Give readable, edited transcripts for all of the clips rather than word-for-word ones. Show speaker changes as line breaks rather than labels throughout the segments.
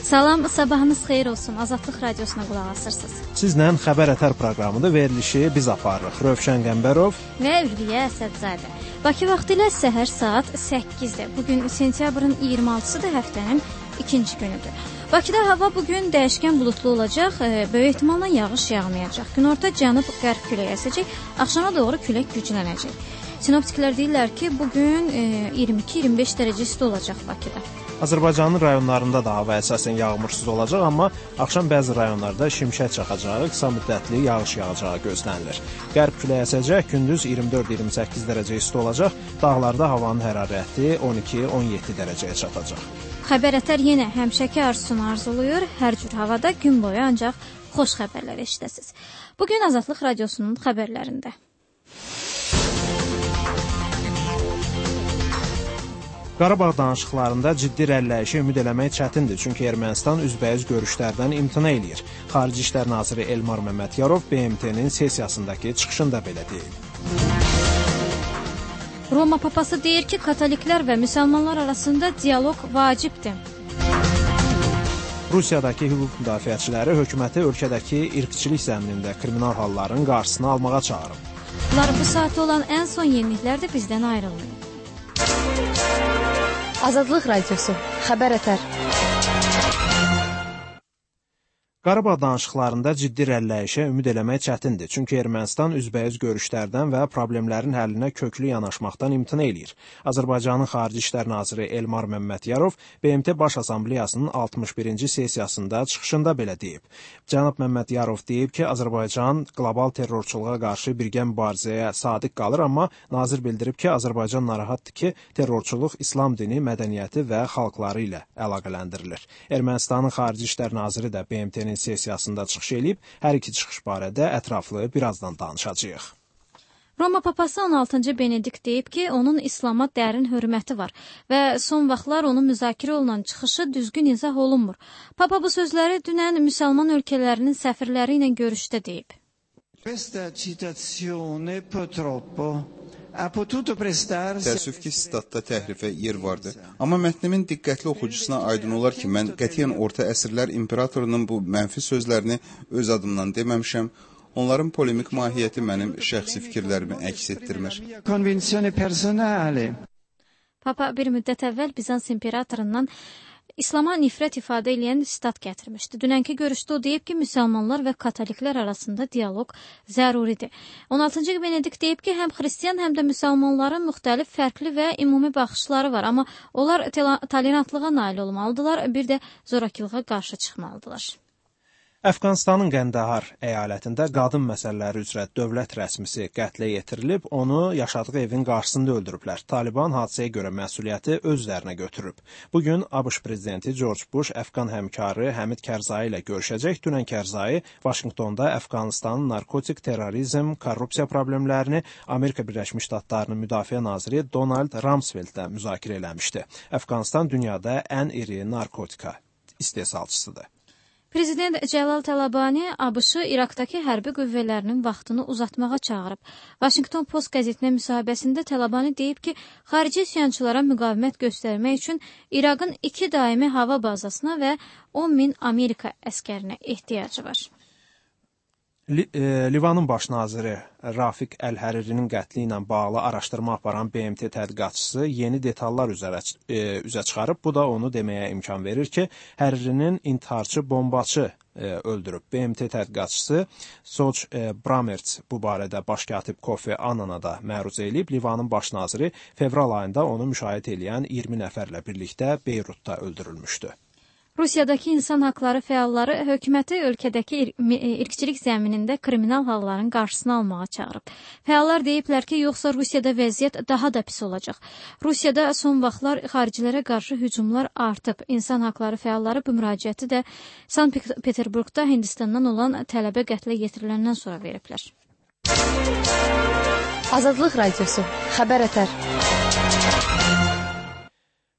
Salam, sabahınız xeyir olsun. Azadlıq radiosuna qulaq asırsınız.
Sizlə Xəbər Ətər proqramında verilişi biz aparırıq. Rövşən Qəmbərov
və Ülviyə Əsədzadə. Bakı vaxtı ilə səhər saat 8-də. Bugün sentyabrın 26-sıdır, həftənin ikinci günüdür. Bakıda hava bugün dəyişkən bulutlu olacaq, böyük ehtimalla yağış yağmayacaq. Günorta cənub-qərb küləyi əsəcək, axşama doğru külək güclənəcək. Sinoptiklər deyirlər ki, bugün 22-25 dərəcə isti olacaq Bakıda.
Azərbaycanın rayonlarında da hava əsasən yağmursuz olacaq, amma axşam bəzi rayonlarda şimşək çaxacağı, qısa müddətli yağış yağacağı gözlənilir. Qərb küləyi əsəcək, gündüz 24-28 dərəcə isti olacaq, dağlarda havanın hərarəti 12-17 dərəcəyə çatacaq.
Xəbər Ətər yenə həmişəki arzusunu arzuluyur, hər cür havada gün boyu ancaq xoş xəbərlər eşidəsiniz. Bugün Azadlıq radiosunun xəbərlərində.
Qarabağ danışıqlarında ciddi irəliləyişə ümid eləmək çətindir, çünki Ermənistan üzbəüz görüşlərdən imtina eləyir. Xarici İşlər naziri Elmar Məmmədyanov BMT-nin sessiyasındakı çıxışında belə deyib.
Roma papası deyir ki, katoliklər və müsəlmanlar arasında dialoq vacibdir.
Rusiyadakı hüquq müdafiəçiləri hökuməti ölkədəki irqçilik zəminində kriminal halların qarşısını almağa çağırıb.
Bunlar bu saatda olan ən son yeniliklər də bizdən ayrılmayın. Azadlıq radiosu, Xəbər Ətər.
Qarabağ danışıqlarında ciddi irəliləyişə ümid eləmək çətindir, çünki Ermənistan üzbəüz görüşlərdən və problemlərin həllinə köklü yanaşmaqdan imtina eləyir. Azərbaycanın Xarici İşlər naziri Elmar Məmmədyanov BMT Baş Assambleyasının 61-ci sessiyasında çıxışında belə deyib. Cənab Məmmədyanov deyib ki, Azərbaycan qlobal terrorçuluğa qarşı birgə mübarizəyə sadiq qalır, amma nazir bildirib ki, Azərbaycan narahatdır ki, terrorçuluq İslam dini, mədəniyyəti və xalqları ilə əlaqələndirilir. Ermənistanın Xarici İşlər naziri də BMT-nin sessiyasında çıxış eləyib, hər iki çıxış barədə ətraflı birazdan danışacağıq.
Roma papası 16-cı Benedikt deyib ki, onun İslama dərin hörməti var və son vaxtlar onun müzakirə olunan çıxışı düzgün izah olunmur. Papa bu sözləri dünən müsəlman ölkələrinin səfirləri ilə görüşdə deyib.
Təəssüf ki, statda təhrifə yer vardı. Amma mətnimin diqqətli oxucusuna aydın olar ki, mən qətiyyən orta əsrlər imperatorunun bu mənfi sözlərini öz adımdan deməmişəm. Onların polemik mahiyyəti mənim şəxsi fikirlərimi əks etdirmir.
Papa bir müddət əvvəl Bizans imperatorundan İslama nifrət ifadə edən sitat gətirmişdi. Dünənki görüşdə o deyib ki, müsəlmanlar və katoliklər arasında dialoq zəruridir. 16-cı Benedikt deyib ki, həm xristian, həm də müsəlmanların müxtəlif, fərqli və ümumi baxışları var, amma onlar tolerantlığa nail olmalıdırlar, bir də zorakılığa qarşı çıxmalıdırlar.
Əfqanistanın Qəndahar əyalətində qadın məsələləri üzrə dövlət rəsmisi qətlə yetirilib, onu yaşadığı evin qarşısında öldürüblər. Taliban hadisəyə görə məsuliyyəti öz üzərinə götürüb. Bugün ABŞ prezidenti George Bush Əfqan həmkarı Həmid Kərzai ilə görüşəcək. Dünən Kərzai Vaşinqtonda Əfqanistanın narkotik, terrorizm, korrupsiya problemlərini Amerika Birləşmiş Ştatlarının müdafiə naziri Donald Rumsfeldlə müzakirə eləmişdi. Əfqanistan dünyada ən iri narkotika istehsalçısıdır.
Prezident Cəlal Təlabani ABŞ-ı İraqdakı hərbi qüvvələrinin vaxtını uzatmağa çağırıb. Washington Post qəzetinə müsahibəsində Təlabani deyib ki, xarici üsyançılara müqavimət göstərmək üçün İraqın 2 daimi hava bazasına və 10.000 Amerika əskərinə ehtiyacı var.
Livanın baş naziri Rafiq Əl-Həririnin qətli ilə bağlı araşdırma aparan BMT tədqiqatçısı yeni detallar üzə çıxarıb. Bu da onu deməyə imkan verir ki, Həririnin intiharçı bombaçı öldürüb. BMT tədqiqatçısı Soç Bramertz bu barədə baş katib Kofi Annana da məruz eləyib. Livanın baş naziri fevral ayında onu müşahidə edən 20 nəfərlə birlikdə Beyrutda öldürülmüşdü.
Rusiyadakı insan haqları fəalları hökuməti ölkədəki irqçilik zəminində kriminal halların qarşısını almağa çağırıb. Fəallar deyiblər ki, yoxsa Rusiyada vəziyyət daha da pis olacaq. Rusiyada son vaxtlar xaricilərə qarşı hücumlar artıb. İnsan haqları fəalları bu müraciəti də Sankt-Peterburqda Hindistandan olan tələbə qətlə yetiriləndən sonra veriblər. Azadlıq radiosu, Xəbər Ətər.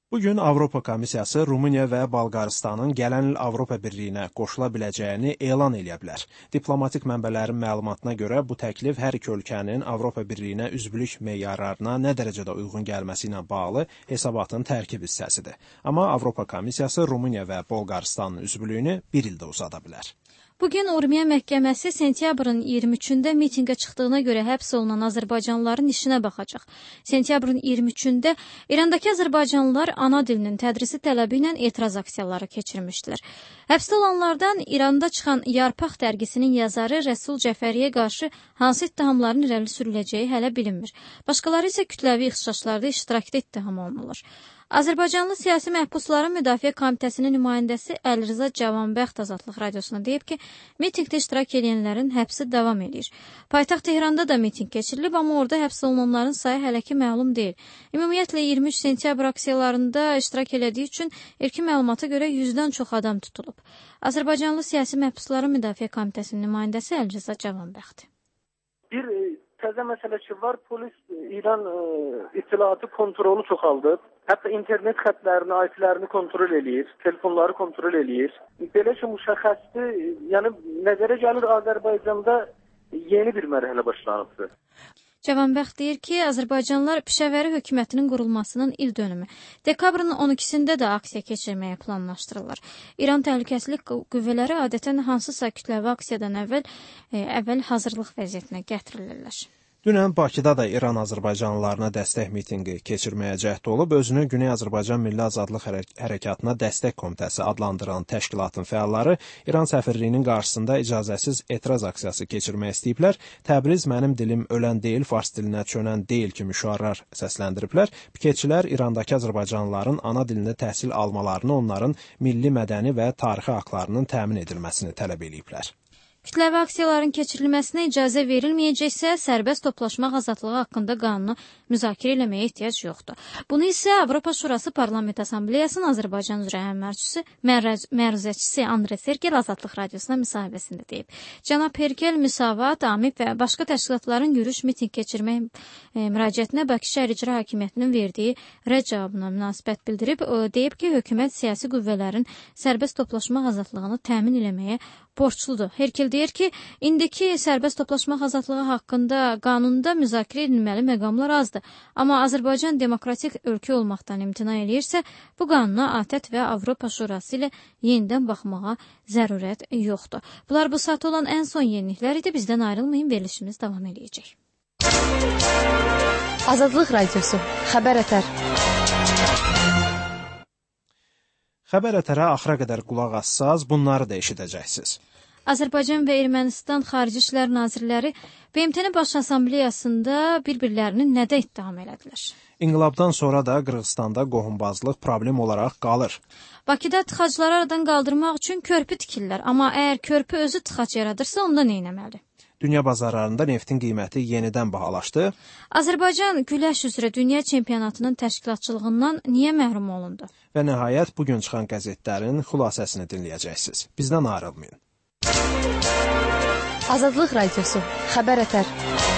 Bugün Avropa Komissiyası Rumıniya və Bolqarıstanın gələn il Avropa Birliyinə qoşula biləcəyini elan edə bilər. Diplomatik mənbələrin məlumatına görə bu təklif hər iki ölkənin Avropa Birliyinə üzvlük meyarlarına nə dərəcədə uyğun gəlməsi ilə bağlı hesabatın tərkib hissəsidir. Amma Avropa Komissiyası Rumıniya və Bolqarıstanın üzvlüyünü bir ildə uzada bilər.
Bugün Urmiya məhkəməsi sentyabrın 23-də mitinqə çıxdığına görə həbs olunan azərbaycanlıların işinə baxacaq. Sentyabrın 23-də İrandakı azərbaycanlılar ana dilinin tədrisi tələbi ilə etiraz aksiyaları keçirmişdilər. Həbsdə olanlardan İranda çıxan Yarpaq dərgisinin yazarı Rəsul Cəfəriyə qarşı hansı ittihamların irəli sürüləcəyi hələ bilinmir. Başqaları isə kütləvi ixşaşlarda iştirakda ittiham olunurlar. Azərbaycanlı siyasi məhbusların müdafiə komitəsinin nümayəndəsi Əlirza Cavanbəxt Azadlıq Radiosuna deyib ki, mitinqdə iştirak edənlərin həbsi davam edir. Paytaxt Tehranda da mitinq keçirilib, amma orada həbs olunanların sayı hələ ki məlum deyil. Ümumiyyətlə 23 sentyabr aksiyalarında iştirak elədiyi üçün ilkin məlumata görə 100-dən çox adam tutulub. Azərbaycanlı siyasi məhbusların müdafiə komitəsinin nümayəndəsi Əlirza Cavanbəxt.
Bir təzə məsələ ki var, polis İran ittilatı kontrolu çoxaldıb. Hətta internet xətlərini, IP-lərini kontrol eləyir, telefonları kontrol eləyir. Belə ki, müşəxəsdir, yəni nəzərə gəlir Azərbaycanda yeni bir mərhələ başlanıbdır.
Cavanbəxt deyir ki, Azərbaycanlılar Pişəvəri hökumətinin qurulmasının il dönümü dekabrın 12-sində də aksiya keçirməyə planlaşdırırlar. İran Təhlükəsizlik Qüvvələri adətən hansısa kütləvi aksiyadan əvvəl hazırlıq vəziyyətinə gətirilirlər.
Dünən Bakıda da İran azərbaycanlılarına dəstək mitinqi keçirməyə cəhd olub, özünü Güney Azərbaycan Milli Azadlıq Hərəkatına Dəstək Komitəsi adlandıran təşkilatın fəalları İran səfirliyinin qarşısında icazəsiz etiraz aksiyası keçirmək istəyiblər. Təbriz mənim dilim ölən deyil, fars dilinə çönən deyil kimi şüarlar səsləndiriblər. Piketçilər İrandakı azərbaycanlıların ana dilində təhsil almalarını, onların milli, mədəni və tarixi haqlarının təmin edilməsini tələb ediblər.
Kütləvi aksiyaların keçirilməsinə icazə verilməyəcəksə, sərbəst toplaşmaq azadlığı haqqında qanunu müzakirə eləməyə ehtiyac yoxdur. Bunu isə Avropa Şurası Parlament Assambleyasının Azərbaycan üzrə həmkarçısı, məruzəçisi Andre Sergel Azadlıq Radiosuna müsahibəsində deyib. Cənab Pergel Müsavat, AMİP və başqa təşkilatların yürüyüş miting keçirmək müraciətinə Bakı Şəhər İcra Hakimiyyətinin verdiyi rədd cavabına münasibət bildirib, deyib ki, hökumət siyasi qüvvələrin sərbəst toplaşmaq azadlığını təmin eləməyə borçludur. Herkel deyir ki, indiki sərbəst toplaşmaq azadlığı haqqında qanunda müzakirə edilməli məqamlar azdır. Amma Azərbaycan demokratik ölkə olmaqdan imtina eləyirsə, bu qanuna ATƏT və Avropa Şurası ilə yenidən baxmağa zərurət yoxdur. Bunlar bu saat olan ən son yeniliklər idi. Bizdən ayrılmayın, verilişimiz davam edəcək.
Azadlıq Radiosu, Xəbər Ətər.
Xəbər Ətərə axıra qədər qulaq assaz, bunları da eşidəcəksiniz.
Azərbaycan və Ermənistan Xarici İşlər Nazirləri BMT-nin Baş Assambleyasında bir-birlərini nədə ittiham elədilər?
İnqilabdan sonra da Qırğızstanda qohumbazlıq problem olaraq qalır.
Bakıda tıxacları aradan qaldırmaq üçün körpü tikirlər, amma əgər körpü özü tıxac yaradırsa, onda nə etməlidir?
Dünya bazarlarında neftin qiyməti yenidən bahalaşdı.
Azərbaycan güləş üzrə dünya çempionatının təşkilatçılığından niyə məhrum olundu?
Və nəhayət bugün çıxan qəzetlərin xülasəsini dinləyəcəksiniz. Bizdən ayrılmayın.
Azadlıq Radiosu, Xəbər Ətər.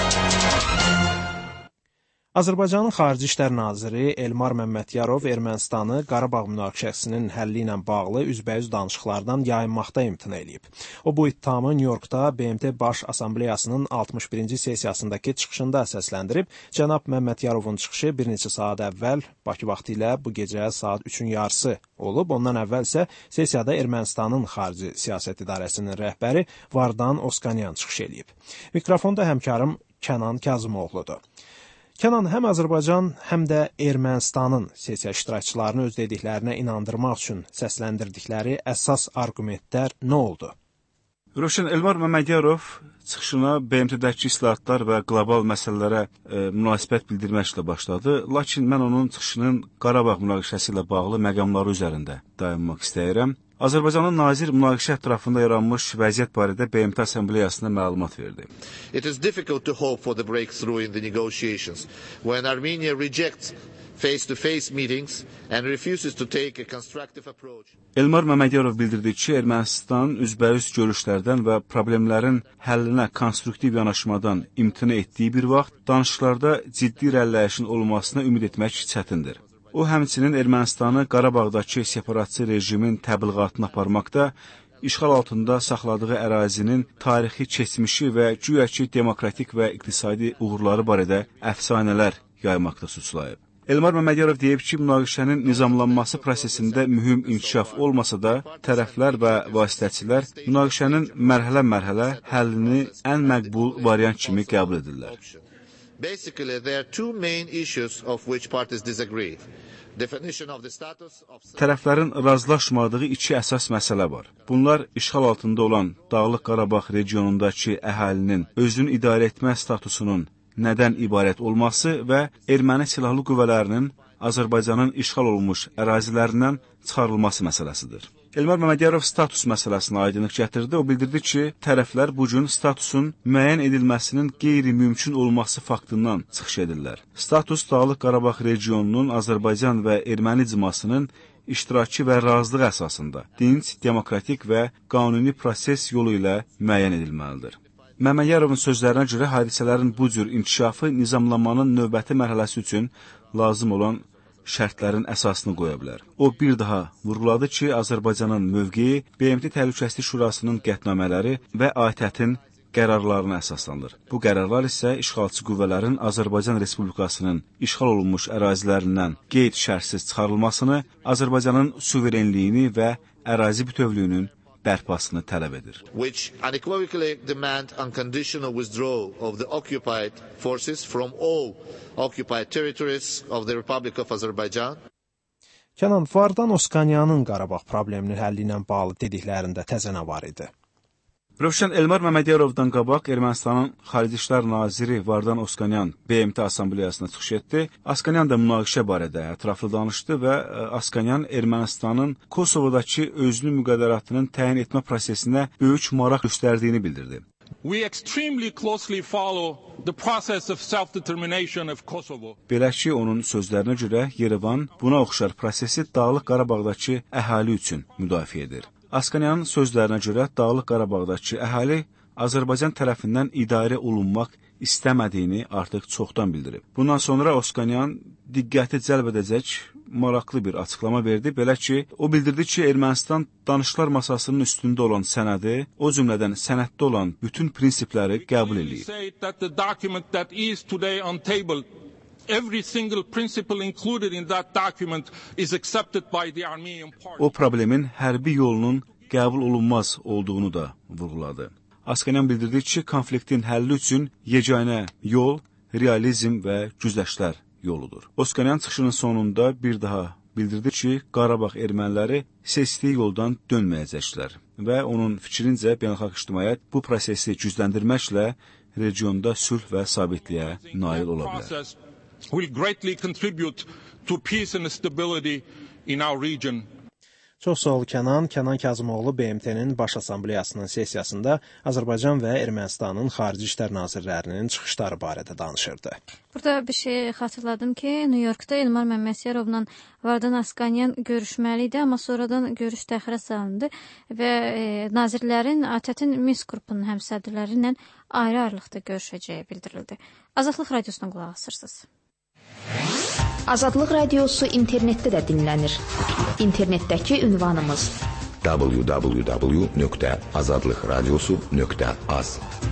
Azərbaycanın Xarici İşlər Naziri Elmar Məmmədyarov Ermənistanı Qarabağ münaqişəsinin həlli ilə bağlı üzbəüz danışıqlardan yayınmaqda imtina edib. O bu ittihamı Nyu-Yorkda BMT Baş Assambleyasının 61-ci sessiyasındakı çıxışında səsləndirib. Cənab Məmmədyarovun çıxışı bir neçə saat əvvəl Bakı vaxtı ilə bu gecə saat 3-ün yarısı olub. Ondan əvvəl isə sessiyada Ermənistanın Xarici Siyasət İdarəsinin rəhbəri Vardan Oskanyan çıxış edib. Mikrofonda həmkarım Kənan Kazımoğludur. Kənan, həm Azərbaycan, həm də Ermənistanın sessiya iştirakçılarını öz dediklərinə inandırmaq üçün səsləndirdikləri əsas argumentlər nə oldu?
Rövşən, Elmar Məmmədyarov çıxışına BMT-dəki islahatlar və qlobal məsələlərə münasibət bildirməklə başladı. Lakin mən onun çıxışının Qarabağ münaqişəsi ilə bağlı məqamları üzərində dayanmaq istəyirəm. Azərbaycanın nazir münaqişə ətrafında yaranmış vəziyyət barədə BMT Assambleyasına məlumat verdi.
It is difficult to hope for the breakthrough in the negotiations when Armenia rejects face-to-face meetings and refuses to take a constructive approach.
Elmar Məmmədiyarov bildirdi ki, Ermənistan üzbəüz görüşlərdən və problemlərin həllinə konstruktiv yanaşmadan imtina etdiyi bir vaxt danışıqlarda ciddi irəliləyişin olmasına ümid etmək çətindir. O, həmçinin Ermənistanı Qarabağdakı separatçı rejimin təbliğatını aparmaqda, işğal altında saxladığı ərazinin tarixi keçmişi və güya ki, demokratik və iqtisadi uğurları barədə əfsanələr yaymaqda suçlayıb. Elmar Məmmədiyarov deyib ki, münaqişənin nizamlanması prosesində mühüm inkişaf olmasa da, tərəflər və vasitəçilər münaqişənin mərhələ-mərhələ həllini ən məqbul variant kimi qəbul edirlər.
Basically, there are two main issues of which parties disagree.
Tərəflərin razılaşmadığı iki əsas məsələ var. Bunlar işğal altında olan Dağlıq Qarabağ regionundakı əhalinin özünü idarə etmə statusunun nədən ibarət olması və erməni silahlı qüvvələrinin Azərbaycanın işğal olunmuş ərazilərindən çıxarılması məsələsidir. Elmar Məmmədiyarov status məsələsinə aydınlıq gətirdi. O bildirdi ki, tərəflər bu gün statusun müəyyən edilməsinin qeyri-mümkün olması faktından çıxış edirlər. Status Dağlıq Qarabağ regionunun Azərbaycan və erməni icmasının iştirakı və razılığı əsasında dinc, demokratik və qanuni proses yolu ilə müəyyən edilməlidir. Məmmədiyarovun sözlərinə görə hadisələrin bu cür inkişafı nizamlanmanın növbəti mərhələsi üçün lazım olan şərtlərin əsasını qoya bilər. O bir daha vurğuladı ki, Azərbaycanın mövqeyi BMT Təhlükəsizlik Şurasının qətnamələri və ATƏT-in qərarlarına əsaslanır. Bu qərarlar isə işğalçı qüvvələrin Azərbaycan Respublikasının işğal olunmuş ərazilərindən qeyd-şərtsiz çıxarılmasını, Azərbaycanın suverenliyini və ərazi bütövlüyünün bərpasını tələb edir.
Which unequivocally demand unconditional withdrawal of the occupied forces from all occupied territories of the Republic of Azerbaijan.
Kənan, Vardan Oskanyanın Qarabağ probleminin həlli ilə bağlı dediklərində təzə nə var idi?
Rövşən Elmar Məmmədiyarovdan qabaq Ermənistanın Xarici İşlər Naziri Vardan Oskanyan BMT Assambleyasına çıxış etdi. Oskanyan da münaqişə barədə ətraflı danışdı və Oskanyan Ermənistanın Kosovodakı özünü müqəddəratının təyin etmə prosesinə böyük maraq göstərdiyini bildirdi.
We extremely closely follow the process of self-determination of Kosovo.
Belə ki, onun sözlərinə görə Yerevan buna oxşar prosesi Dağlıq Qarabağdakı əhali üçün müdafiə edir. Oskanyanın sözlərinə görə Dağlıq Qarabağdakı əhali Azərbaycan tərəfindən idarə olunmaq istəmədiyini artıq çoxdan bildirib. Bundan sonra Oskanyan diqqəti cəlb edəcək maraqlı bir açıqlama verdi. Belə ki, o bildirdi ki, Ermənistan danışıqlar masasının üstündə olan sənədi, o cümlədən sənəddə olan bütün prinsipləri qəbul edir.
Every single principle included in that document is accepted by the Armenian party.
O problemin hərbi yolunun qəbul olunmaz olduğunu da vurğuladı. Oskanyan bildirdi ki, konfliktin həlli üçün yeganə yol realizm və güzəştlər yoludur. Oskanyan çıxışının sonunda bir daha bildirdi ki, Qarabağ erməniləri seçdiyi yoldan dönməyəcəklər və onun fikrincə beynəlxalq ictimaiyyət bu prosesi gücləndirməklə regionda sülh və sabitliyə nail ola bilər.
Will greatly contribute to peace and stability in our region.
Çox sağ ol Kənan. Kənan Kazımoğlu BMT-nin Baş Assambleyasının sessiyasında Azərbaycan və Ermənistanın Xarici İşlər Nazirlərinin çıxışları barədə danışırdı.
Burada bir şey xatırladım ki, New Yorkda Elmar Məmmədyarovla Vardan Oskanyan görüşməli idi, amma sonradan görüş təxirə salındı və nazirlərin ATƏT-in Minsk qrupunun həmsədrləri ilə ayrı-ayrılıqda görüşəcəyi bildirildi. Azadlıq Radiosuna qulaq asırsınız.
Azadlıq Radiosu internetdə də dinlənir. İnternetdəki ünvanımız www.azadlıqradiosu.az.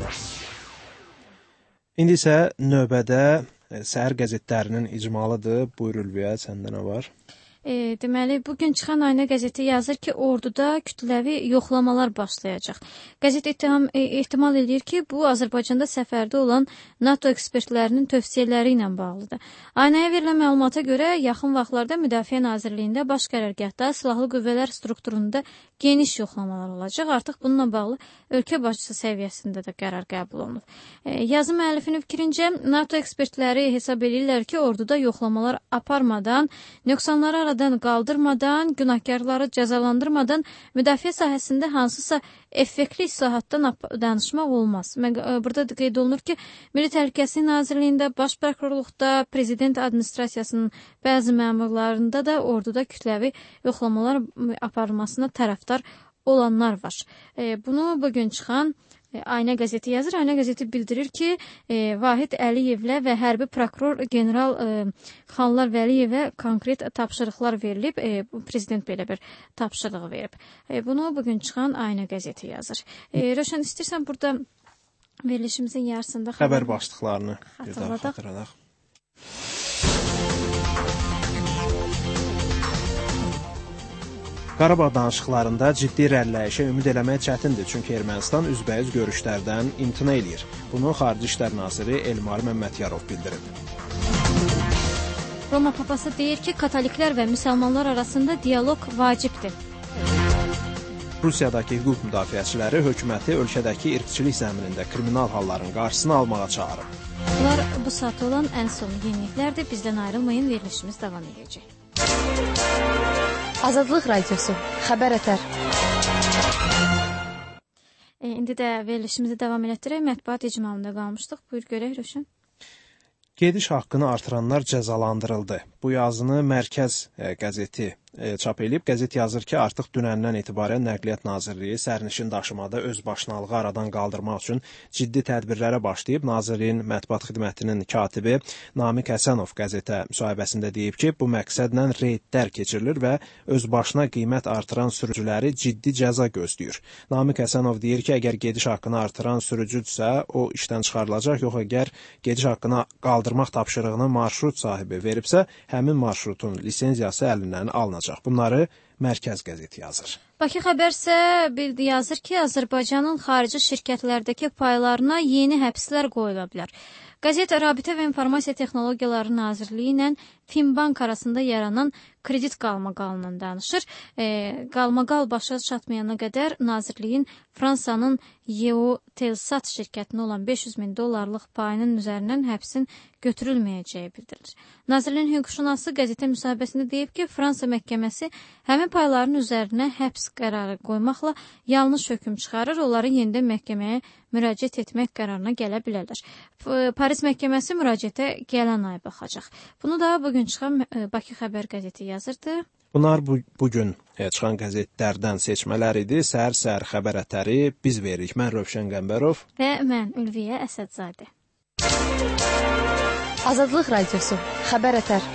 İndi isə növbədə səhər qəzetlərinin icmalıdır. Buyur Ülviyə, səndə nə var?
Deməli, bugün çıxan Ayna qəzeti yazır ki, orduda kütləvi yoxlamalar başlayacaq. Qəzet ehtimal edir ki, bu Azərbaycanda səfərdə olan NATO ekspertlərinin tövsiyələri ilə bağlıdır. Aynaya verilən məlumata görə yaxın vaxtlarda Müdafiə Nazirliyində baş qərargahda silahlı qüvvələr strukturunda geniş yoxlamalar olacaq. Artıq bununla bağlı ölkə başçısı səviyyəsində də qərar qəbul olunub. Yazı müəllifinin fikrincə, NATO ekspertləri hesab edirlər ki, orduda yoxlamalar aparmadan, nöqsanları aradan qaldırmadan, günahkarları cəzalandırmadan müdafiə sahəsində hansısa effektli islahatdan danışmaq olmaz. Burada qeyd olunur ki, Milli Təhlükəsizlik Nazirliyində, Baş Prokurorluqda, Prezident Administrasiyasının bəzi məmurlarında da orduda kütləvi yoxlamalar aparılmasına tərəfdar olanlar var. Bunu bugün çıxan Ayna qəzeti yazır. Ayna qəzeti bildirir ki, Vahid Əliyevlə və hərbi prokuror general Xanlar Vəliyevə konkret tapşırıqlar verilib. Prezident belə bir tapşırıq verib. Bunu bugün çıxan Ayna qəzeti yazır. Rövşən, istəyirsən burada verilişimizin yarısında
xəbər başlıqlarını bir daha xatırladaq. Qarabağ danışıqlarında ciddi irəliləyişə ümid eləmək çətindir, çünki Ermənistan üzbəüz görüşlərdən imtina eləyir. Bunu Xarici İşlər naziri Elmar Məmmədiyarov bildirib.
Roma papası deyir ki, katoliklər və müsəlmanlar arasında dialoq vacibdir.
Rusiyadakı hüquq müdafiəçiləri hökuməti ölkədəki irqçilik zəminində kriminal halların qarşısını almağa çağırıb.
Bunlar bu saat olan ən son yeniliklərdir. Bizdən ayrılmayın, verilişimiz davam edəcək.
Azadlıq Radiosu, Xəbər Ətər.
İndi də verilişimizi davam etdirək. Mətbuat icmalında qalmışdıq. Buyur görək, Rövşən.
Gediş haqqını artıranlar cəzalandırıldı. Bu yazını Mərkəz qəzeti çap edib. Qəzet yazır ki, artıq dünəndən etibarən Nəqliyyat Nazirliyi sərnişin daşımada özbaşınalığı aradan qaldırmaq üçün ciddi tədbirlərə başlayıb. Nazirliyin mətbuat xidmətinin katibi Namiq Həsənov qəzetə müsahibəsində deyib ki, bu məqsədlə reydlər keçirilir və özbaşına qiymət artıran sürücüləri ciddi cəza gözləyir. Namiq Həsənov deyir ki, əgər gediş haqqını artıran sürücüdürsə, o işdən çıxarılacaq, yox əgər gediş haqqını qaldırmaq tapşırığını marşrut sahibi veribsə, həmin marşrutun lisenziyası əlindən alınacaq. Bunları Mərkəz qəzeti yazır.
Bakı Xəbər isə yazır ki, Azərbaycanın xarici şirkətlərdəki paylarına yeni həbslər qoyula bilər. Qəzet Rabitə və İnformasiya Texnologiyaları Nazirliyi ilə Finbank arasında yaranan kredit qalmaqalından danışır. Qalmaqal başa çatmayana qədər Nazirliyin Fransanın Yeo Telsat şirkətinə olan $500.000 payının üzərindən həbsin götürülməyəcəyi bildirilir. Nazirliyin hüquqşünası qəzetə müsahibəsində deyib ki, Fransa məhkəməsi həmin payların üzərinə həbs qərarı qoymaqla yanlış hökm çıxarır, onları yenidən məhkəməyə müraciət etmək qərarına gələ bilərlər. Paris məhkəməsi müraciətə gələn ay baxacaq. Bunu da bugün çıxan Bakı Xəbər qəzeti yazırdı.
Bunlar bugün çıxan qəzetlərdən seçmələr idi. Səhər xəbər ətəri biz veririk. Mən Rövşən Qəmbərov
və mən Ülviyə Əsədzadə.
Azadlıq Radiosu, Xəbər Ətər.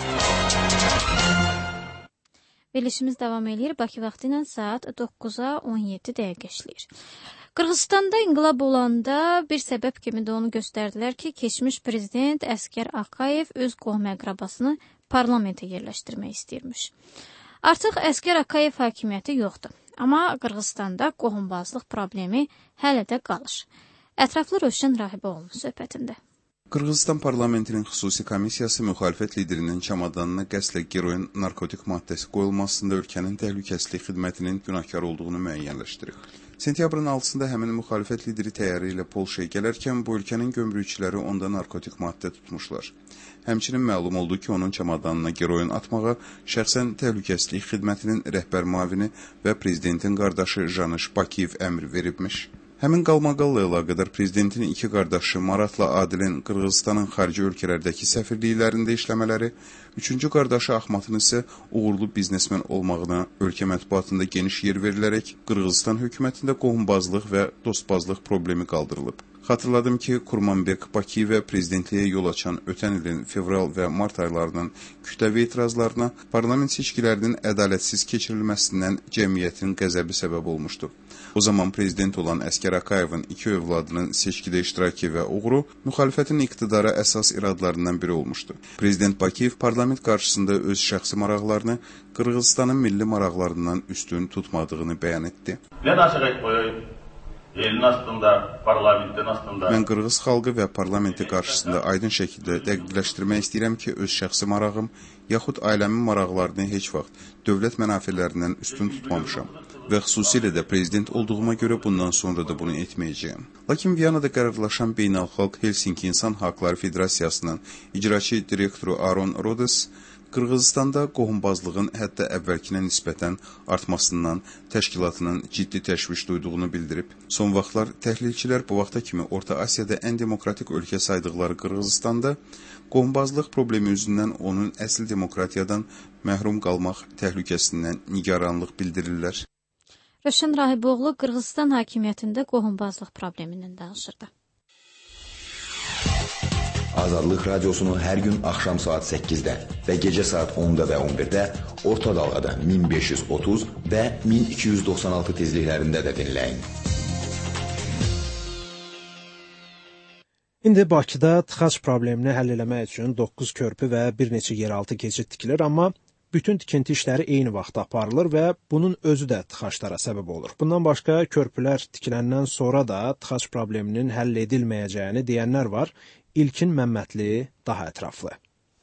Verilişimiz davam edir. Bakı vaxtı ilə saat 9-a 17 dəqiqə işləyir. Qırğızstanda inqilab olanda bir səbəb kimi də onu göstərdilər ki, keçmiş prezident Əskər Akayev öz qohum-əqrabasını parlamentə yerləşdirmək istəyirmiş. Artıq Əskər Akayev hakimiyyəti yoxdur, amma Qırğızstanda qohumbazlıq problemi hələ də qalır. Ətraflı Rövşən Rahiboğlu'nun söhbətində.
Qırğızstan parlamentinin xüsusi komissiyası müxalifət liderinin çamadanına qəsdlə geroin narkotik maddəsi qoyulmasında ölkənin təhlükəsizlik xidmətinin günahkar olduğunu müəyyənləşdirir. Sentyabrın 6-sında həmin müxalifət lideri təyyarə ilə Polşaya gələrkən bu ölkənin gömrükçiləri onda narkotik maddə tutmuşlar. Həmçinin məlum oldu ki, onun çamadanına geroin atmağa şəxsən təhlükəsizlik xidmətinin rəhbər müavini və prezidentin qardaşı Janış Bakiyev əmr veribmiş. Həmin qalmaqalla əlaqədar prezidentin iki qardaşı Maratla Adilin Qırğızstanın xarici ölkələrdəki səfirliklərində işləmələri, üçüncü qardaşı Axmatın isə uğurlu biznesmen olmağına ölkə mətbuatında geniş yer verilərək Qırğızstan hökumətində qohumbazlıq və dostbazlıq problemi qaldırılıb. Xatırladım ki, Kurmanbek Bakiyevə prezidentliyə yol açan ötən ilin fevral və mart aylarının kütləvi etirazlarına parlament seçkilərinin ədalətsiz keçirilməsindən cəmiyyətin qəzəbi səbəb olmuşdu. O zaman prezident olan Əskər Akayevin iki övladının seçkidə iştirakı və uğuru müxalifətin iqtidara əsas iradlarından biri olmuşdu. Prezident Bakiyev parlament qarşısında öz şəxsi maraqlarını Qırğızstanın milli maraqlarından üstün tutmadığını bəyan etdi. Mən Qırğız xalqı və parlamenti qarşısında aydın şəkildə dəqiqləşdirmək istəyirəm ki, öz şəxsi marağım yaxud ailəmin maraqlarını heç vaxt dövlət mənafələrindən üstün tutmamışam və xüsusilə də prezident olduğuma görə bundan sonra da bunu etməyəcəyəm. Lakin Viyanada qərarlaşan Beynəlxalq Helsinki İnsan Haqları Federasiyasının icraçı direktoru Aron Rodes Qırğızstanda qohumbazlığın hətta əvvəlkinə nisbətən artmasından təşkilatının ciddi təşviş duyduğunu bildirib. Son vaxtlar təhlilçilər bu vaxta kimi Orta Asiyada ən demokratik ölkə saydıqları Qırğızstanda qohumbazlıq problemi üzündən onun əsl demokratiyadan məhrum qalmaq təhlükəsindən nigaranlıq bildirirlər.
Rövşən Rahiboğlu Qırğızistan hakimiyyətində qohumbazlıq problemindən danışırdı.
Azadlıq Radiosu'nu hər gün axşam saat 8-də və gecə saat 10-da və 11-də orta dalğada 1530 və 1296 tezliklərində də dinləyin.
İndi Bakıda tıxac problemini həll eləmək üçün 9 körpü və bir neçə yeraltı keçid tikilir, amma bütün tikinti işləri eyni vaxtda aparılır və bunun özü də tıxaclara səbəb olur. Bundan başqa körpülər tikiləndən sonra da tıxac probleminin həll edilməyəcəyini deyənlər var. İlkin Məmmədli daha ətraflı.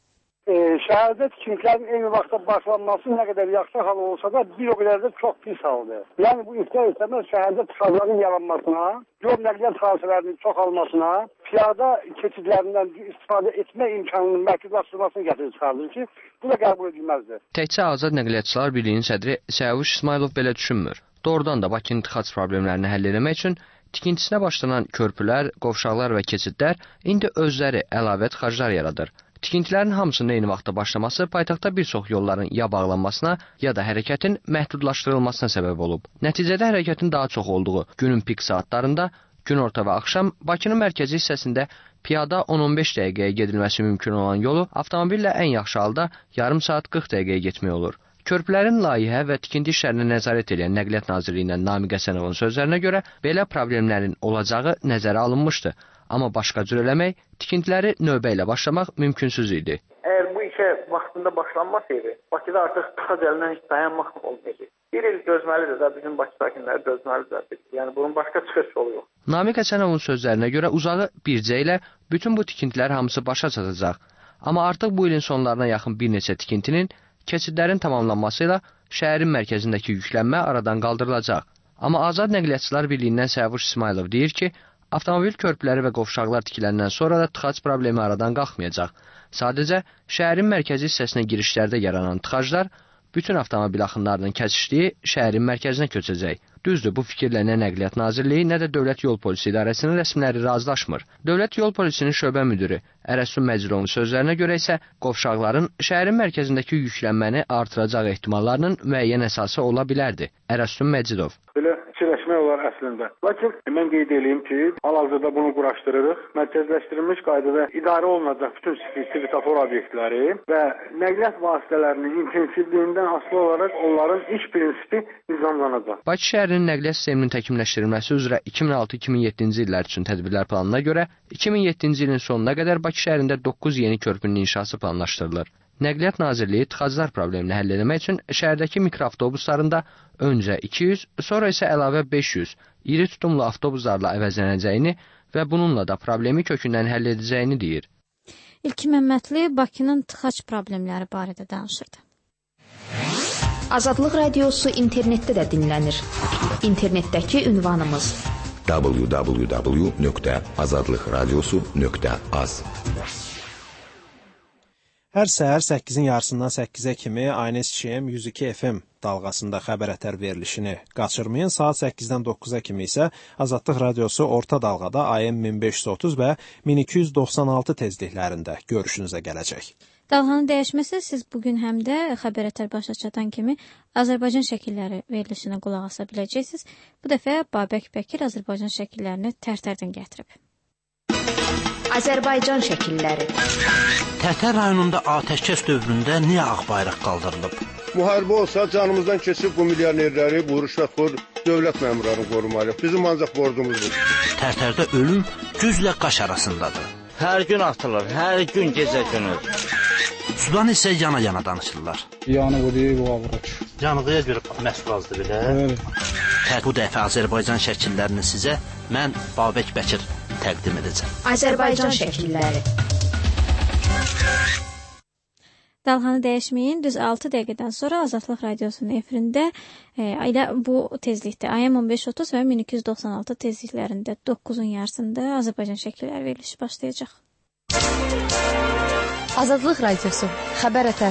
Şəhərdə tikintilərin eyni vaxtda başlanması nə qədər yaxşı hal olsa da bir o qədər də çox pis haldır. Yəni bu istər-istəməz şəhərdə tıxacların yaranmasına, yol nəqliyyat hadisələrinin çoxalmasına, piyada keçidlərindən istifadə etmə imkanının məhdudlaşdırılmasını gətirib çıxardır ki, bu da qəbul edilməzdir.
Təkcə Azad Nəqliyyatçılar Birliyinin sədri Səvuş İsmailov belə düşünmür. Doğrudan da Bakının tıxac problemlərini həll etmək üçün tikintisinə başlanan körpülər, qovşaqlar və keçidlər indi özləri əlavə tıxaclar yaradır. Tikintilərin hamısının eyni vaxtda başlaması paytaxtda bir çox yolların ya bağlanmasına, ya da hərəkətin məhdudlaşdırılmasına səbəb olub. Nəticədə hərəkətin daha çox olduğu günün pik saatlarında, günorta və axşam Bakının mərkəzi hissəsində piyada 10-15 dəqiqəyə gedilməsi mümkün olan yolu avtomobillə ən yaxşı halda yarım saat 40 dəqiqəyə getmək olur. Körpülərin layihə və tikinti işlərinə nəzarət edən Nəqliyyat Nazirliyindən Namiq Həsənovun sözlərinə görə belə problemlərin olacağı nəzərə alınmışdı. Amma başqa cür eləmək, tikintiləri növbə ilə başlamaq mümkünsüz idi.
Əgər bu işə vaxtında başlanmasaydı, Bakıda artıq tıxac əlindən heç dayanmaq olmayacaq. Bir il dözməlidir də, bizim Bakı sakinləri dözməlidir. Yəni bunun başqa çıxış yolu yox.
Namiq Həsənovun sözlərinə görə uzağı bircə ilə bütün bu tikintilər hamısı başa çatacaq. Amma artıq bu ilin sonlarına yaxın bir neçə tikintinin keçidlərin tamamlanması ilə şəhərin mərkəzindəki yüklənmə aradan qaldırılacaq. Amma Azad Nəqliyyatçılar Birliyindən Səvuş İsmailov deyir ki, avtomobil körpüləri və qovşaqlar tikiləndən sonra da tıxac problemi aradan qalxmayacaq. Sadəcə, şəhərin mərkəzi hissəsinə girişlərdə yaranan tıxaclar bütün avtomobil axınlarının kəsişdiyi şəhərin mərkəzinə köçəcək. Düzdür, bu fikirlə nə Nəqliyyat Nazirliyi, nə də Dövlət Yol Polisi İdarəsinin rəsmiləri razılaşmır. Dövlət Yol Polisinin şöbə müdiri Ərəssun Məcidovun sözlərinə görə isə qovşaqların şəhərin mərkəzindəki yüklənməni artıracaq ehtimallarının müəyyən əsası ola bilərdi. Ərəssun Məcidov.
Belə fikirləşmək olar əslində. Lakin mən qeyd edeyim ki, hal-hazırda bunu quraşdırırıq. Mərkəzləşdirilmiş qaydada idarə olunacaq bütün svetofor obyektləri və nəqliyyat vasitələrinin intensivliyindən asılı olaraq onların iş prinsipi nizamlanacaq.
Bakı şəhərinin nəqliyyat sisteminin təkmilləşdirilməsi üzrə 2006-2007-ci illər üçün tədbirlər planına görə 2007-ci ilin sonuna qədər Bakı şəhərində 9 yeni körpünün inşası planlaşdırılır. Nəqliyyat Nazirliyi tıxaclar problemini həll etmək üçün şəhərdəki mikroavtobuslarında öncə 200, sonra isə əlavə 500 iri tutumlu avtobuslarla əvəzlənəcəyini və bununla da problemi kökündən həll edəcəyini deyir.
İlkin Məmmədli Bakının tıxac problemləri barədə danışırdı.
Azadlıq Radiosu internetdə də dinlənir. İnternetdəki ünvanımız www.azadlıqradiosu.az.
Hər səhər 8-in yarısından 8-ə kimi Aynes Çiyem 102 FM dalğasında xəbər ətər verilişini qaçırmayın. Saat 8-dən 9-a kimi isə Azadlıq Radiosu orta dalğada AM 1530 və 1296 tezliklərində görüşünüzə gələcək.
Dalğanın dəyişməsi siz bugün həm də xəbər ətər başa çatan kimi Azərbaycan şəkilləri verilişinə qulaq asa biləcəksiniz. Bu dəfə Babək Bəkir Azərbaycan şəkillərini tərtərdən gətirib.
Azərbaycan şəkilləri.
Tərtər rayonunda atəşkəs dövründə niyə ağ bayraq qaldırılıb?
Müharibə olsa canımızdan keçib bu milyonerləri, bu rüşvətxor dövlət məmurlarını qorumalıyıq. Bizim ancaq borcumuz bu.
Tərtərdə ölüm güzlə qaş arasındadır.
Hər gün atılır, hər gün gecə gündüz.
Sudan isə yana-yana danışırlar.
Yanıq o deyil, o avraç.
Yanıqıya görə məhsul azdır belə. Bu dəfə Azərbaycan şəkillərini sizə mən Babək Bəkir təqdim edəcəm.
Azərbaycan şəkilləri.
Dalğanı dəyişməyin. Düz 6 dəqiqədən sonra Azadlıq Radiosunun efirində elə bu tezlikdə AM 1530 və 1296 tezliklərində 9-un yarısında Azərbaycan şəkilləri verilişi başlayacaq.
Azadlıq Radiosu. Xəbər ətər.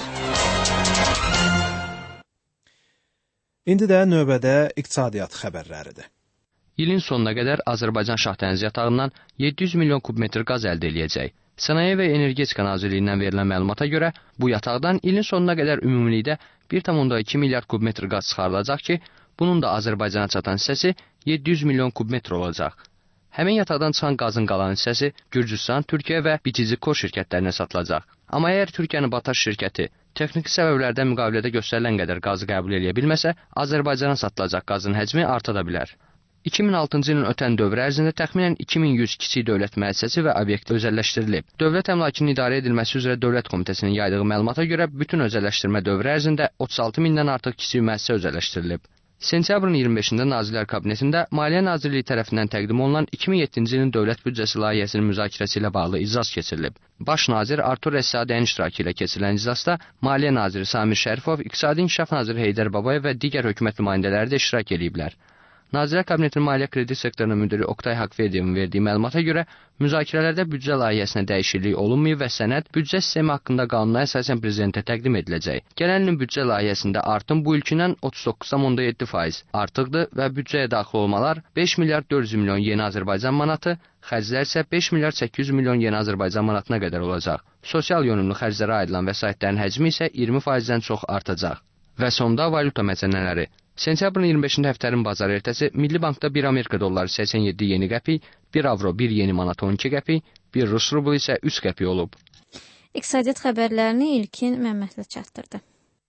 İndi də növbədə iqtisadiyyat xəbərləridir.
İlin sonuna qədər Azərbaycan şah dəniz yatağından 700 milyon kubmetr qaz əldə edəcək. Sənaye və Energetika Nazirliyindən verilən məlumata görə bu yataqdan ilin sonuna qədər ümumilikdə 1,2 milyard kubmetr qaz çıxarılacaq ki, Bunun da Azərbaycana çatan hissəsi 700 milyon kubmetr olacaq. Həmin yataqdan çıxan qazın qalan hissəsi Gürcüstan, Türkiyə və Biçici-Kor şirkətlərinə satılacaq. Amma əgər Türkiyənin Bataş şirkəti texniki səbəblərdən müqavilədə göstərilən qədər qazı qəbul edə bilməsə, Azərbaycana satılacaq qazın həcmi arta da bilər. 2006-cı ilin ötən dövr ərzində təxminən 2100 kiçik dövlət müəssisəsi və obyekt özəlləşdirilib. Dövlət əmlakının idarə edilməsi üzrə Dövlət Komitəsinin yaydığı məlumata görə bütün özəlləşdirmə dövrü ərzində 36 mindən artıq kiçik müəssisə özəlləşdirilib. Sentyabrın 25-də Nazirlər Kabinetində Maliyyə Nazirliyi tərəfindən təqdim olunan 2007-ci ilin dövlət büdcəsi layihəsinin müzakirəsi ilə bağlı iclas keçirilib. Baş nazir Artur Əssadənin iştirakı ilə keçirilən iclasda Maliyyə naziri Samir Şərifov, İqtisadi İnkişaf naziri Heydər Babayev və digər hökumət nümayəndələri də iştirak ediblər. Nazirlər Kabinetinin Maliyyə Kredit sektorunun müdiri Oktay Haqverdiyevin verdiyi məlumata görə müzakirələrdə büdcə layihəsinə dəyişiklik olunmayıb və sənəd büdcə sistemi haqqında qanuna əsasən prezidentə təqdim ediləcək. Gələn ilin büdcə layihəsində artım bu ilkindən 39,7% artıqdır və büdcəyə daxil olmalar 5 milyard 400 milyon yeni Azərbaycan manatı, xərclər isə 5 milyard 800 milyon yeni Azərbaycan manatına qədər olacaq. Sosial yönümlü xərclərə aidilən vəsaitlərin həcmi isə 20%-dən çox artacaq. Və sonda valyuta məzənələri. Sentyabrın 25-də həftənin bazar ertəsi Milli Bankda 1 Amerika dolları 87 yeni qəpik, 1 avro 1 yeni manat 12 qəpik, 1 Rus rublu isə 3 qəpik olub.
İqtisadiyyat xəbərlərini İlkin Məmmədlə çatdırdı.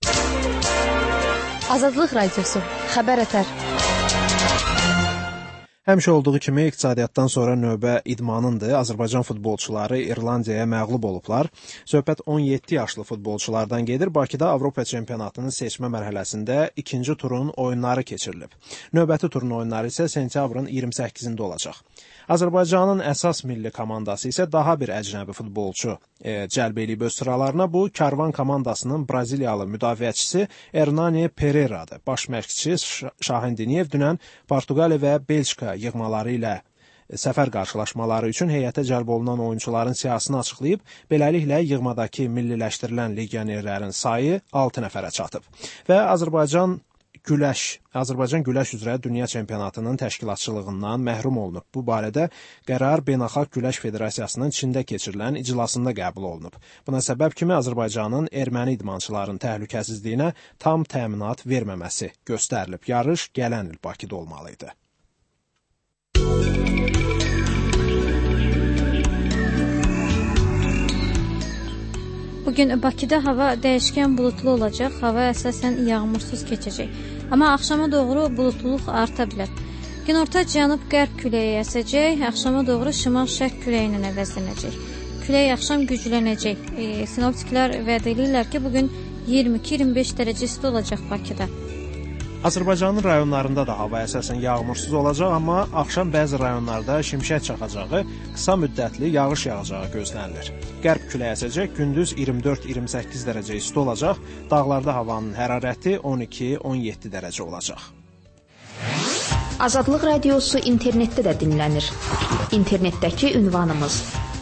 Azadlıq Radiosu, Xəbər Ətər.
Həmişə olduğu kimi iqtisadiyyatdan sonra növbə idmanındır. Azərbaycan futbolçuları İrlandiyaya məğlub olublar. Söhbət 17 yaşlı futbolçulardan gedir. Bakıda Avropa çempionatının seçmə mərhələsində ikinci turun oyunları keçirilib. Növbəti turun oyunları isə sentyabrın 28-də olacaq. Azərbaycanın əsas milli komandası isə daha bir əcnəbi futbolçu cəlb edib öz sıralarına. Bu, Karvan komandasının Braziliyalı müdafiəçisi Hernani Pereira'dır. Baş məşqçi Şahin Diniyev dünən Portuqaliya və Belçika yığmaları ilə səfər qarşılaşmaları üçün heyətə cəlb olunan oyunçuların siyahısını açıqlayıb, beləliklə yığmadakı milliləşdirilən legionerlərin sayı 6 nəfərə çatıb. Və Azərbaycan güləş üzrə dünya çempionatının təşkilatçılığından məhrum olunub. Bu barədə qərar Beynəlxalq Güləş Federasiyasının Çində keçirilən iclasında qəbul olunub. Buna səbəb kimi Azərbaycanın erməni idmançıların təhlükəsizliyinə tam təminat verməməsi göstərilib. Yarış gələn il Bakıda olmalıydı.
Bugün Bakıda hava dəyişkən bulutlu olacaq, hava əsasən yağmursuz keçəcək. Amma axşama doğru bulutluluq arta bilər. Günorta cənub-qərb küləyi əsəcək, axşama doğru şimal-şərq küləyi ilə əvəzlənəcək. Külək axşam güclənəcək. Sinoptiklər vəd edirlər ki, bugün 22-25 dərəcə isti olacaq Bakıda.
Azərbaycanın rayonlarında da hava əsasən yağmursuz olacaq, amma axşam bəzi rayonlarda şimşək çaxacağı, qısa müddətli yağış yağacağı gözlənilir. Qərb küləyi əsəcək, gündüz 24-28 dərəcə isti olacaq, dağlarda havanın hərarəti 12-17 dərəcə olacaq.
Azadlıq Radiosu internetdə də dinlənir. İnternetdəki ünvanımız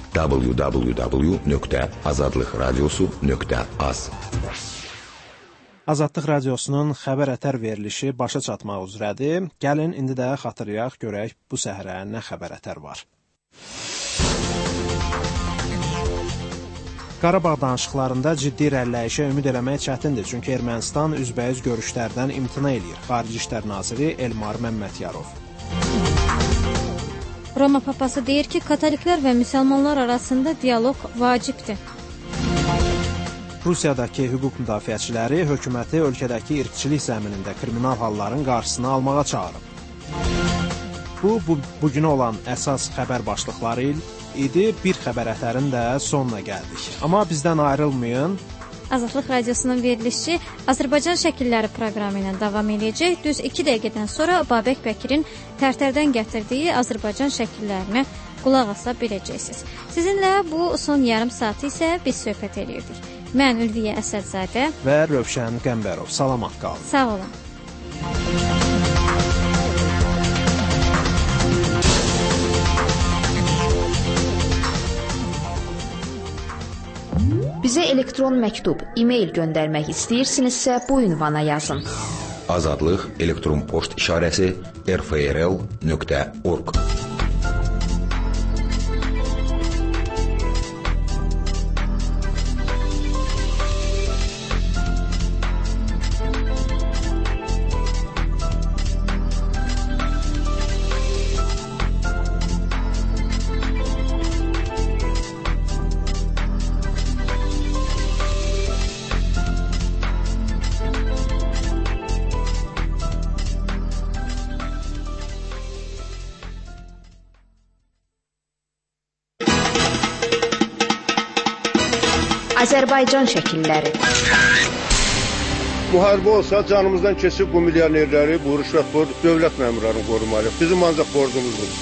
www.azadlıqradiosu.az.
Azadlıq Radiosunun xəbər ətər verilişi başa çatmaq üzrədir. Gəlin, indi də xatırlayaq, görək bu səhərə nə xəbər ətər var. Qarabağ danışıqlarında ciddi irəliləyişə ümid eləmək çətindir, çünki Ermənistan üzbəüz görüşlərdən imtina eləyir. Xarici İşlər naziri Elmar Məmmədiyarov.
Roma papası deyir ki, katoliklər və müsəlmanlar arasında dialoq vacibdir.
Rusiyadakı hüquq müdafiəçiləri hökuməti ölkədəki irqçilik zəminində kriminal halların qarşısını almağa çağırıb. Bugünə olan əsas xəbər başlıqları idi. Bir xəbər ətərin də sonuna gəldik. Amma bizdən ayrılmayın.
Azadlıq Radiosunun verilişi Azərbaycan şəkilləri proqramı ilə davam edəcək. Düz 2 dəqiqədən sonra Babək Bəkirin Tərtərdən gətirdiyi Azərbaycan şəkillərinə qulaq asa biləcəksiniz. Sizinlə bu son yarım saat isə biz söhbət edirdik. Mən Ülviyə Əsədzadə
və Rövşən Qəmbərov. Salamat qalın.
Sağ olun.
Bizə elektron məktub, e-mail göndərmək istəyirsinizsə bu ünvana yazın.
Azadlıq elektron poçt işarəsi rfrl.org.
Azərbaycan şəkilləri.
Müharibə olsa canımızdan keçib bu milyonerləri, bu rüşvətxor dövlət məmurlarını qorumalıyıq. Bizim ancaq borcumuz budur.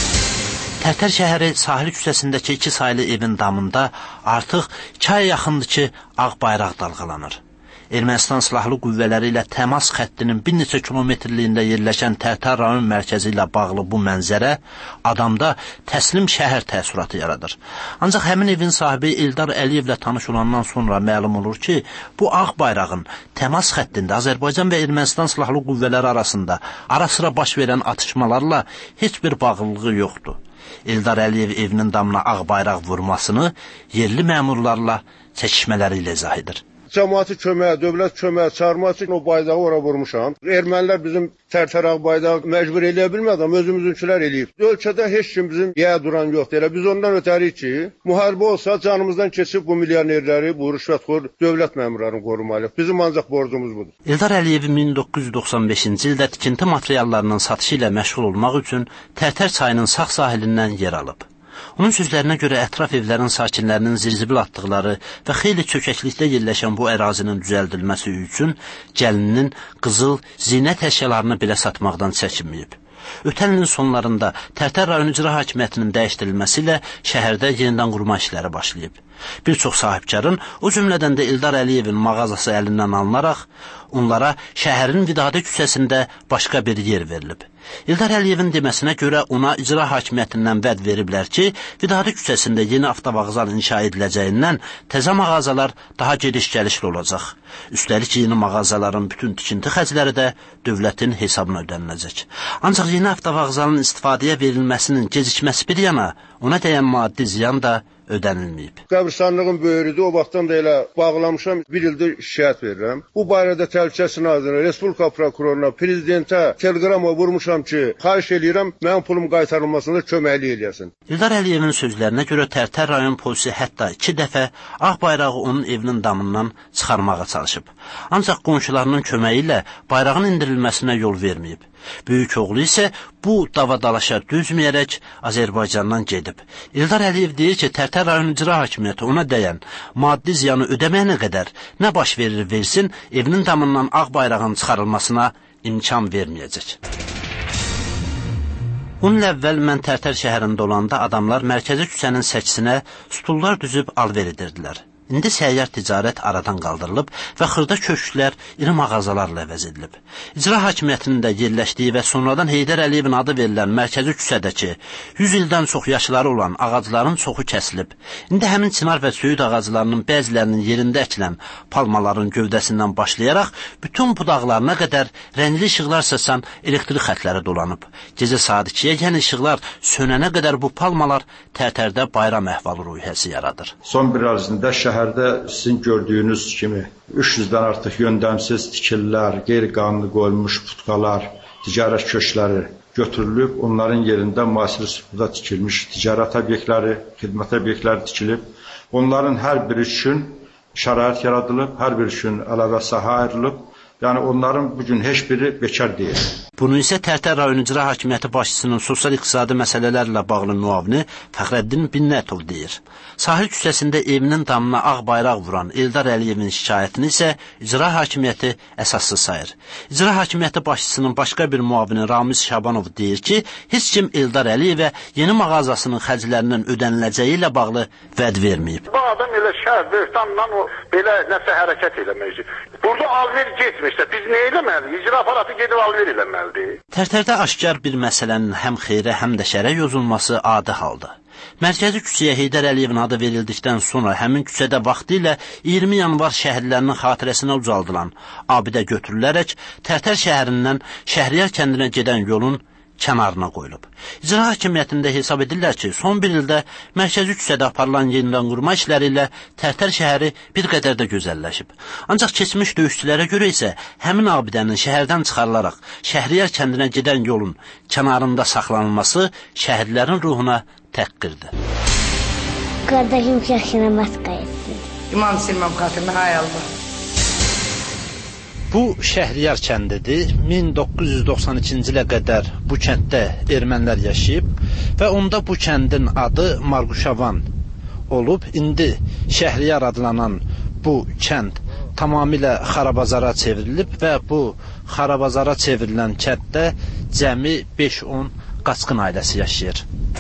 Tərtər şəhəri sahil küçəsindəki 2 saylı evin damında artıq 2 aya yaxındır ki, ağ bayraq dalğalanır. Ermənistan silahlı qüvvələri ilə təmas xəttinin bir neçə kilometrliyində yerləşən Tərtər rayon mərkəzi ilə bağlı bu mənzərə adamda təslim şəhər təəssüratı yaradır. Ancaq həmin evin sahibi Eldar Əliyevlə tanış olandan sonra məlum olur ki, bu ağ bayrağın təmas xəttində Azərbaycan və Ermənistan silahlı qüvvələri arasında ara sıra baş verən atışmalarla heç bir bağlılığı yoxdur. Eldar Əliyev evinin damına ağ bayraq vurmasını yerli məmurlarla çəkişmələri ilə izah edir.
Cəmaatı köməyə, dövlət köməyə çağırmaq üçün o bayrağı ora vurmuşam. Ermənilər bizim Tərtər ağ bayrağı məcbur eləyə bilmədi, amma özümüzünkülər eləyib. Ölkədə heç kim bizim yeyə duran yoxdur. Elə biz ondan ötərik ki, müharibə olsa canımızdan keçib bu milyonerləri, bu rüşvətxor dövlət məmurlarını qorumalıyıq. Bizim ancaq borcumuz budur.
Eldar Əliyev 1995-ci ildə tikinti materiallarının satışı ilə məşğul olmaq üçün Tərtər çayının sağ sahilindən yer alıb. Onun sözlərinə görə ətraf evlərin sakinlərinin zirzibil atdıqları və xeyli çökəklikdə yerləşən bu ərazinin düzəldilməsi üçün gəlininin qızıl zinət əşyalarını belə satmaqdan çəkinməyib. Ötən ilin sonlarında Tərtər rayon icra hakimiyyətinin dəyişdirilməsi ilə şəhərdə yenidən qurma işləri başlayıb. Bir çox sahibkarın, o cümlədən də Eldar Əliyevin mağazası əlindən alınaraq, onlara şəhərin Vidadi küçəsində başqa bir yer verilib. Eldar Əliyevin deməsinə görə ona icra hakimiyyətindən vəd veriblər ki, Vidadi küçəsində yeni avtovağzal inşa ediləcəyindən təzə mağazalar daha gediş-gəlişli olacaq. Üstəlik yeni mağazaların bütün tikinti xərcləri də dövlətin hesabına ödəniləcək. Ancaq yeni avtovağzalın istifadəyə verilməsinin gecikməsi bir yana, ona dəyən maddi ziyan da ödənilməyib.
Qəbristanlığın böyrüdür, o vaxtdan da elə bağlamışam, 1 ildir şikayət verirəm. Bu barədə Təhlükəsizlik Nazirliyinə, Respublika prokuroruna, prezidentə telegrama vurmuşam ki, xahiş eləyirəm, mənim pulum qaytarılmasında köməklik eləyəsin.
Eldar Əliyevin sözlərinə görə Tərtər rayon polisi hətta 2 dəfə ağ bayrağı onun evinin damından çıxarmağa çalışıb. Ancaq qonşularının köməyi ilə bayrağın indirilməsinə yol verməyib. Böyük oğlu isə bu davadalaşa dözməyərək Azərbaycandan gedib. Eldar Əliyev deyir ki, Tərtər rayon icra hakimiyyəti ona dəyən maddi ziyanı ödəməyənə qədər nə baş verir versin, evinin damından ağ bayrağın çıxarılmasına imkan verməyəcək. Bunun əvvəl mən Tərtər şəhərində olanda adamlar mərkəzi küçənin səkisinə stullar düzüb alver edirdilər. İndi səyyar ticarət aradan qaldırılıb və xırda köşklər iri mağazalarla əvəz edilib. İcra hakimiyyətinin də yerləşdiyi və sonradan Heydər Əliyevin adı verilən mərkəzi küçədəki 100 ildən çox yaşları olan ağacların çoxu kəsilib. İndi həmin çinar və söyüd ağaclarının bəzilərinin yerində əkilən palmaların gövdəsindən başlayaraq bütün budaqlarına qədər rəngli işıqlar saçan elektrik xətləri dolanıb. Gecə saat 2-yə yəni işıqlar sönənə qədər bu palmalar Tərtərdə bayram əhval ruhiyyəsi yaradır.
Son bir ərzində şəhərdə sizin gördüyünüz kimi 300-dən artıq yöndəmsiz tikililər, qeyri-qanuni qoyulmuş putkalar, ticarət köşkləri götürülüb, onların yerində müasir üsulda tikilmiş ticarət obyektləri, xidmət obyektləri tikilib. Onların hər biri üçün şərait yaradılıb, hər biri üçün əlavə sahə ayrılıb. Yəni onların bugün heç biri bekar deyil.
Bunu isə Tərtər rayon icra hakimiyyəti başçısının sosial-iqtisadi məsələlərlə bağlı müavini Fəxrəddin Binnətov deyir. Sahil küçəsində evinin damına ağ bayraq vuran Eldar Əliyevin şikayətini isə icra hakimiyyəti əsassız sayır. İcra hakimiyyəti başçısının başqa bir müavini Ramiz Şabanov deyir ki, heç kim Eldar Əliyevə yeni mağazasının xərclərinin ödəniləcəyi ilə bağlı vəd verməyib.
Bu adam elə şəhər böhtandan o belə nəsə hərəkət eləməyəcək. Burada alver getmişsə biz nə eləməliyik? İcra aparatı gedib alver eləməlidir.
Tərtərdə aşkar bir məsələnin həm xeyrə, həm də şərə yozulması adi haldır. Mərkəzi küçəyə Heydər Əliyevin adı verildikdən sonra həmin küçədə vaxtilə 20 yanvar şəhidlərinin xatirəsinə ucaldılan abidə götürülərək Tərtər şəhərindən Şəhriyar kəndinə gedən yolun kənarına qoyulub. İcra hakimiyyətində hesab edirlər ki, son bir ildə mərkəzi küçədə aparılan yenidən qurma işləri ilə Tərtər şəhəri bir qədər də gözəlləşib. Ancaq keçmiş döyüşçülərə görə isə həmin abidənin şəhərdən çıxarılaraq Şəhriyar kəndinə gedən yolun kənarında saxlanılması şəhidlərin ruhuna təhqirdir.
Qardaşım yaşına maska etsin.
İmam silməm xatirinə hayaldı.
Bu Şəhriyar kəndidir. 1992-ci ilə qədər bu kənddə ermənilər yaşayıb və onda bu kəndin adı Marquşavan olub. İndi Şəhriyar adlanan bu kənd tamamilə xarabazara çevrilib və bu xarabazara çevrilən kənddə cəmi 5-10 qaçqın ailəsi yaşayır.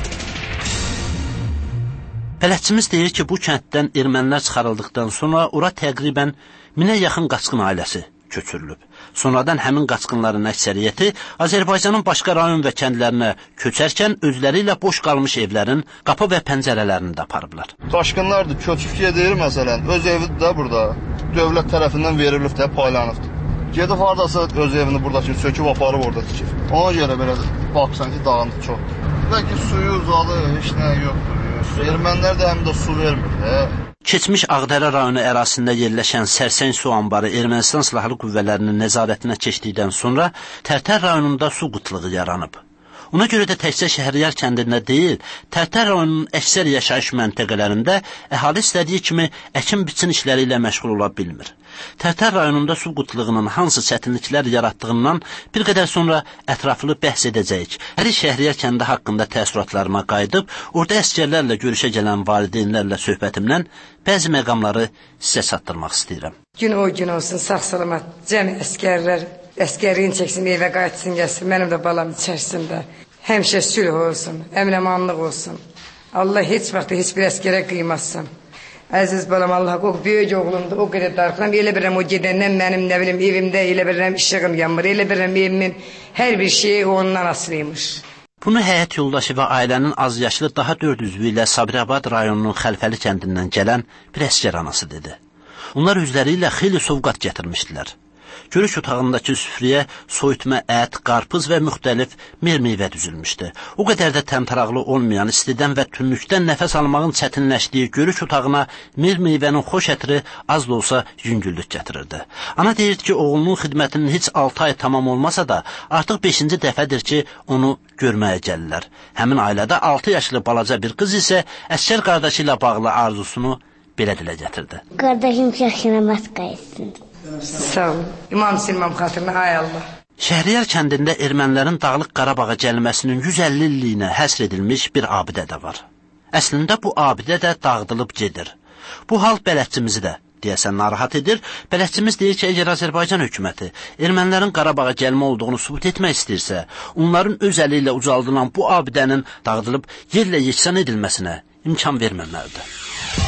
Bələdçimiz deyir ki, bu kənddən ermənilər çıxarıldıqdan sonra ora təqribən 1000-ə yaxın qaçqın ailəsi köçürülüb. Sonradan həmin qaçqınların əksəriyyəti Azərbaycanın başqa rayon və kəndlərinə köçərkən özləri ilə boş qalmış evlərin qapı və pəncərələrini də aparıblar.
Qaçqınlardır, köçüb gedir məsələn, öz evidir də burada. Dövlət tərəfindən verilib də, paylanıbdır. Gedib haradasa öz evini buradakı söküb aparıb orada tikir. Ona görə belə baxsan ki, dağıntı çoxdur. Bəlkə suyu uzadı, heç nə yoxdur. Ermənilər də həm də su vermir.
Keçmiş Ağdərə rayonu ərazisində yerləşən Sərsəng su anbarı Ermənistan silahlı qüvvələrinin nəzarətinə keçdikdən sonra Tərtər rayonunda su qıtlığı yaranıb. Ona görə də təkcə Şəhriyar kəndində deyil, Tərtər rayonunun əksər yaşayış məntəqələrində əhali istədiyi kimi əkin-biçin işləri ilə məşğul ola bilmir. Tərtər rayonunda su qıtlığının hansı çətinliklər yaratdığından bir qədər sonra ətraflı bəhs edəcəyik. Hər Şəhriyar kəndi haqqında təəssüratlarıma qayıdıb, orada əskərlərlə görüşə gələn valideynlərlə söhbətimdən bəzi məqamları sizə çatdırmaq istəyirəm.
Gün o gün olsun, sağ-salamat, cəmi əskərlər, əskərliyin çəksin, evə qayıtsın, gəlsin, mənim də balam içərisində. Həmişə sülh olsun, əmin-əmanlıq olsun. Allah heç vaxt heç bir əskərə qıymasın. Əziz balam, Allah o böyük oğlumdur, o qədər darıqlam. Elə bilirəm o gedəndən mənim nə bilim evimdə, elə bilirəm işığım yanmır, elə bilirəm evimin hər bir şeyi ondan asılıymış.
Bunu həyat yoldaşı və ailənin az yaşlı daha 4 üzvü ilə Sabirabad rayonunun Xəlfəli kəndindən gələn bir əskər anası dedi. Onlar özləri ilə xeyli sovqat gətirmişdilər. Görüş otağındakı süfrəyə soyutma ət, qarpız və müxtəlif meyvə düzülmüşdü. O qədər də təmtaraqlı olmayan, istidən və tünlükdən nəfəs almağın çətinləşdiyi görüş otağına meyvənin xoş ətri az da olsa yüngüllük gətirirdi. Ana deyirdi ki, oğlunun xidmətinin heç 6 ay tamam olmasa da, artıq 5-ci dəfədir ki, onu görməyə gəlirlər. Həmin ailədə 6 yaşlı balaca bir qız isə əskər qardaşı ilə bağlı arzusunu belə dilə gətirdi.
Qardaşım yaşına maska etsin.
Sağ ol. İmam Silmam xatırına, ay Allah.
Şəhriyar kəndində ermənilərin Dağlıq Qarabağa gəlməsinin 150 illiyinə həsr edilmiş bir abidə də var. Əslində bu abidə də dağıdılıb gedir. Bu hal bələdçimizi də deyəsən narahat edir. Bələdçimiz deyir ki, əgər Azərbaycan hökuməti ermənilərin Qarabağa gəlmə olduğunu sübut etmək istəyirsə, onların öz əli ilə ucaldılan bu abidənin dağıdılıb yerlə yeksan edilməsinə imkan verməməlidir.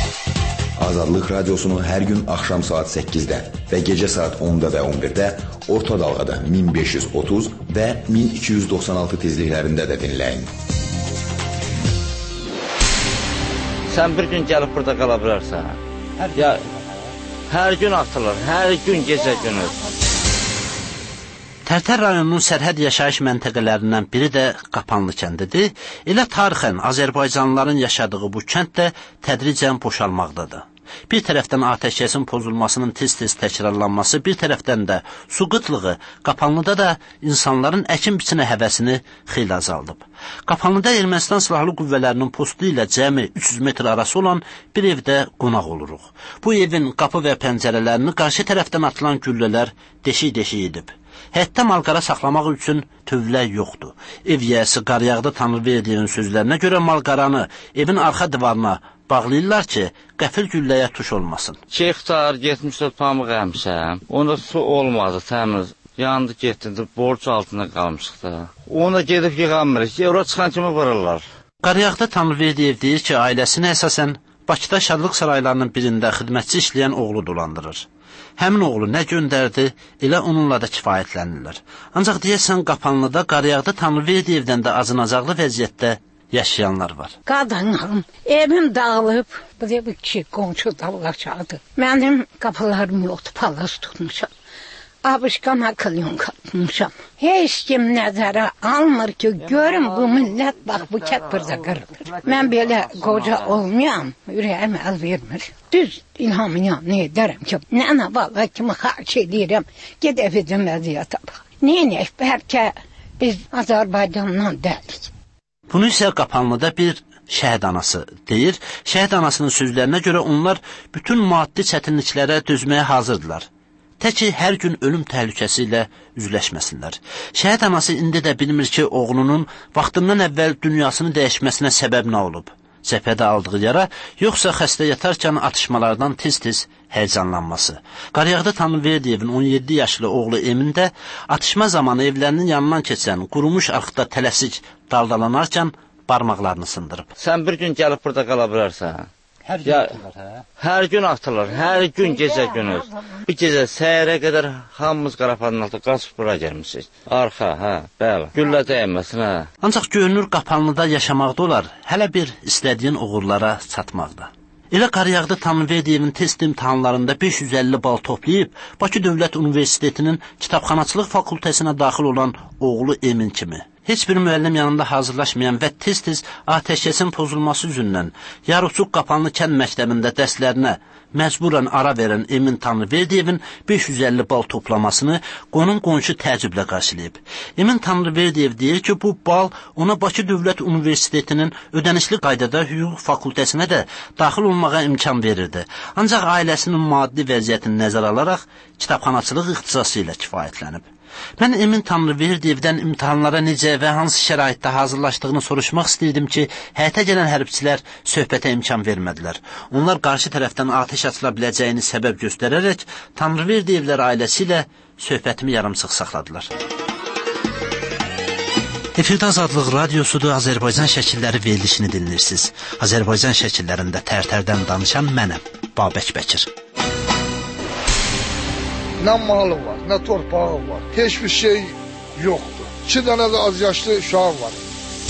Azadlıq Radiosunu hər gün axşam saat 8-də və gecə saat 10-da və 11-də orta dalğada 1530 və 1296 tezliklərində də dinləyin.
Sən bir gün gəlib burada qala bilərsən. Hər gün atılır, hər gün gecə günü.
Tərtər rayonunun sərhəd yaşayış məntəqələrindən biri də Qapanlı kəndidir. Elə tarixən Azərbaycanlıların yaşadığı bu kənd də tədricən boşalmaqdadır. Bir tərəfdən atəşkəsin pozulmasının tez-tez təkrarlanması, bir tərəfdən də su qıtlığı Qapanlıda da insanların əkin-biçinə həvəsini xeyli azaldıb. Qapanlıda Ermənistan silahlı qüvvələrinin postu ilə cəmi 300 metr arası olan bir evdə qonaq oluruq. Bu evin qapı və pəncərələrini qarşı tərəfdən atılan güllələr deşik-deşik edib. Hətta malqara saxlamaq üçün tövlə yoxdur. Ev yiyəsi Qaryağda Tanrıverdiyevin sözlərinə görə malqaranı evin arxa divarına bağlayırlar ki, qəfil gülləyə tuş olmasın.
Şeyxtar getmişdir pamıq əmişəm. Onda su olmadı, təmiz. Yandı getdi, borc altında qalmışıq da. Onda gedib yığanmırıq. Ora çıxan kimi vururlar.
Qaryağda Tanrıverdiyev deyir ki, ailəsinə əsasən Bakıda şadlıq saraylarının birində xidmətçi işləyən oğlu dolandırır. Həmin oğlu nə göndərdi, elə onunla da kifayətlənirlər. Ancaq deyəsən Qapanlıda Qaryağda Tanrıverdiyevdən də acınacaqlı vəziyyətdə yaşayanlar var.
Qadınım, evim dağılıb, bu da bir kişi qonşu dalğaçadı. Mənim qapılarım yoxdur, palaz tutmuşam. Abışqan akılyon katmışam. Heç kim nəzərə almır ki, görüm bu millət, bax bu kət burada qırılır. Mən belə qoca olmayam, ürəyim əl vermir. Düz İlhamın yanına edərəm ki, nənə bala kimi xarç edirəm, gedək bizim vəziyyətə bax. Neyək, bəlkə biz Azərbaycandan dəlik.
Bunu isə Qapanlıda bir şəhid anası deyir. Şəhid anasının sözlərinə görə onlar bütün maddi çətinliklərə dözməyə hazırdılar. Tək ki, hər gün ölüm təhlükəsi ilə üzləşməsinlər. Şəhid anası indi də bilmir ki, oğlunun vaxtından əvvəl dünyasını dəyişməsinə səbəb nə olub. cəbhədə aldığı yara, yoxsa xəstə yatarkən atışmalardan tez-tez həyəcanlanması. Qaryağdı Tanrıverdiyevin 17 yaşlı oğlu Emin də atışma zamanı evlərinin yanından keçən qurumuş arxda tələsik daldalanarkən barmaqlarını sındırıb.
Sən bir gün gəlib burada qala bilərsən. Hər gün atırlar, hə? Hər gün atırlar, hər gün gecə günüz. Bir gecə səhərə qədər hamımız Qarapanın altı qaçıb bura gəlmişik. Arxa, hə, bəli. Güllə dəyməsin, hə.
Ancaq görünür qapanlıda yaşamaqda olar, hələ bir istədiyin uğurlara çatmaqda. Elə Qaryağdı Tanrıverdiyevin test imtahanlarında 550 bal toplayıb, Bakı Dövlət Universitetinin Kitabxanaçılıq fakültəsinə daxil olan oğlu Emin kimi. Heç bir müəllim yanında hazırlaşmayan və tez-tez atəşkəsin pozulması üzündən Yaruçuq Qapanlı kənd məktəbində dərslərinə məcburən ara verən Emin Tanrıverdiyevin 550 bal toplamasını qonum-qonşu təəccüblə qarşılayıb. Emin Tanrıverdiyev deyir ki, bu bal ona Bakı Dövlət Universitetinin ödənişli qaydada hüquq fakültəsinə də daxil olmağa imkan verirdi. Ancaq ailəsinin maddi vəziyyətini nəzərə alaraq kitabxanaçılıq ixtisası ilə kifayətlənib. Mən Emin Tanrıverdiyevdən imtahanlara necə və hansı şəraitdə hazırlaşdığını soruşmaq istəyirdim ki, həyətə gələn hərbçilər söhbətə imkan vermədilər. Onlar qarşı tərəfdən atəş açıla biləcəyini səbəb göstərərək Tanrıverdiyevlər ailəsi ilə söhbətimi yarımçıq saxladılar. Efirdə Azadlıq Radiosudur, Azərbaycan şəkilləri verilişini dinləyirsiniz. Azərbaycan şəkillərində tərtərdən danışan mənəm, Babək Bəkir.
Nə malım var, nə torpağım var, heç bir şey yoxdur. 2 dənə də az yaşlı uşağım var.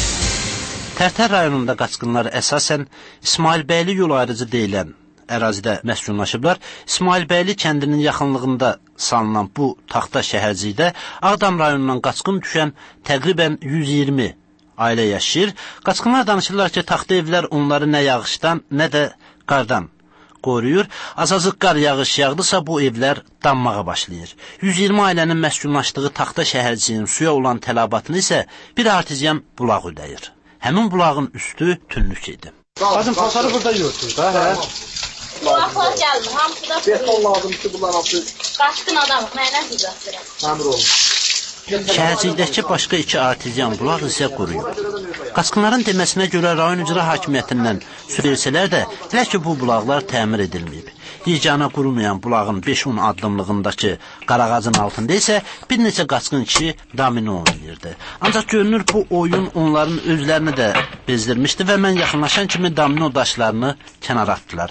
Tərtər rayonunda qaçqınlar əsasən İsmailbəyli yol ayrıcı deyilən ərazidə məskunlaşıblar. İsmailbəyli kəndinin yaxınlığında salınan bu taxta şəhərcikdə Ağdam rayonundan qaçqın düşən təqribən 120 ailə yaşayır. Qaçqınlar danışırlar ki, taxta evlər onları nə yağışdan, nə də qardan qoruyur. Azazıq qar yağış yağdısa bu evlər danmağa başlayır. 120 ailənin məskunlaşdığı taxta şəhərciyinin suya olan tələbatını isə bir artizyan bulaq ödəyir. Həmin bulağın üstü tünlük idi.
Qazın pasarı burada yoxdur da, hə?
Bulaqlar gəlmir, hamısı da
beton lazım ki, bunlar hamısı
qaçqın adamıq, mənə düzəltdirəm.
Əmr olun.
Şəhərcikdəki başqa 2 artizyan bulaq isə quruyub. Qaçqınların deməsinə görə rayon icra hakimiyyətindən sürülsələr də, elə ki bu bulaqlar təmir edilməyib. Yeganə qurumayan bulağın 5-10 addımlığındakı qarağacın altında isə bir neçə qaçqın kişi domino oynayırdı. Ancaq görünür bu oyun onların özlərini də bezdirmişdi və mən yaxınlaşan kimi domino daşlarını kənara atdılar.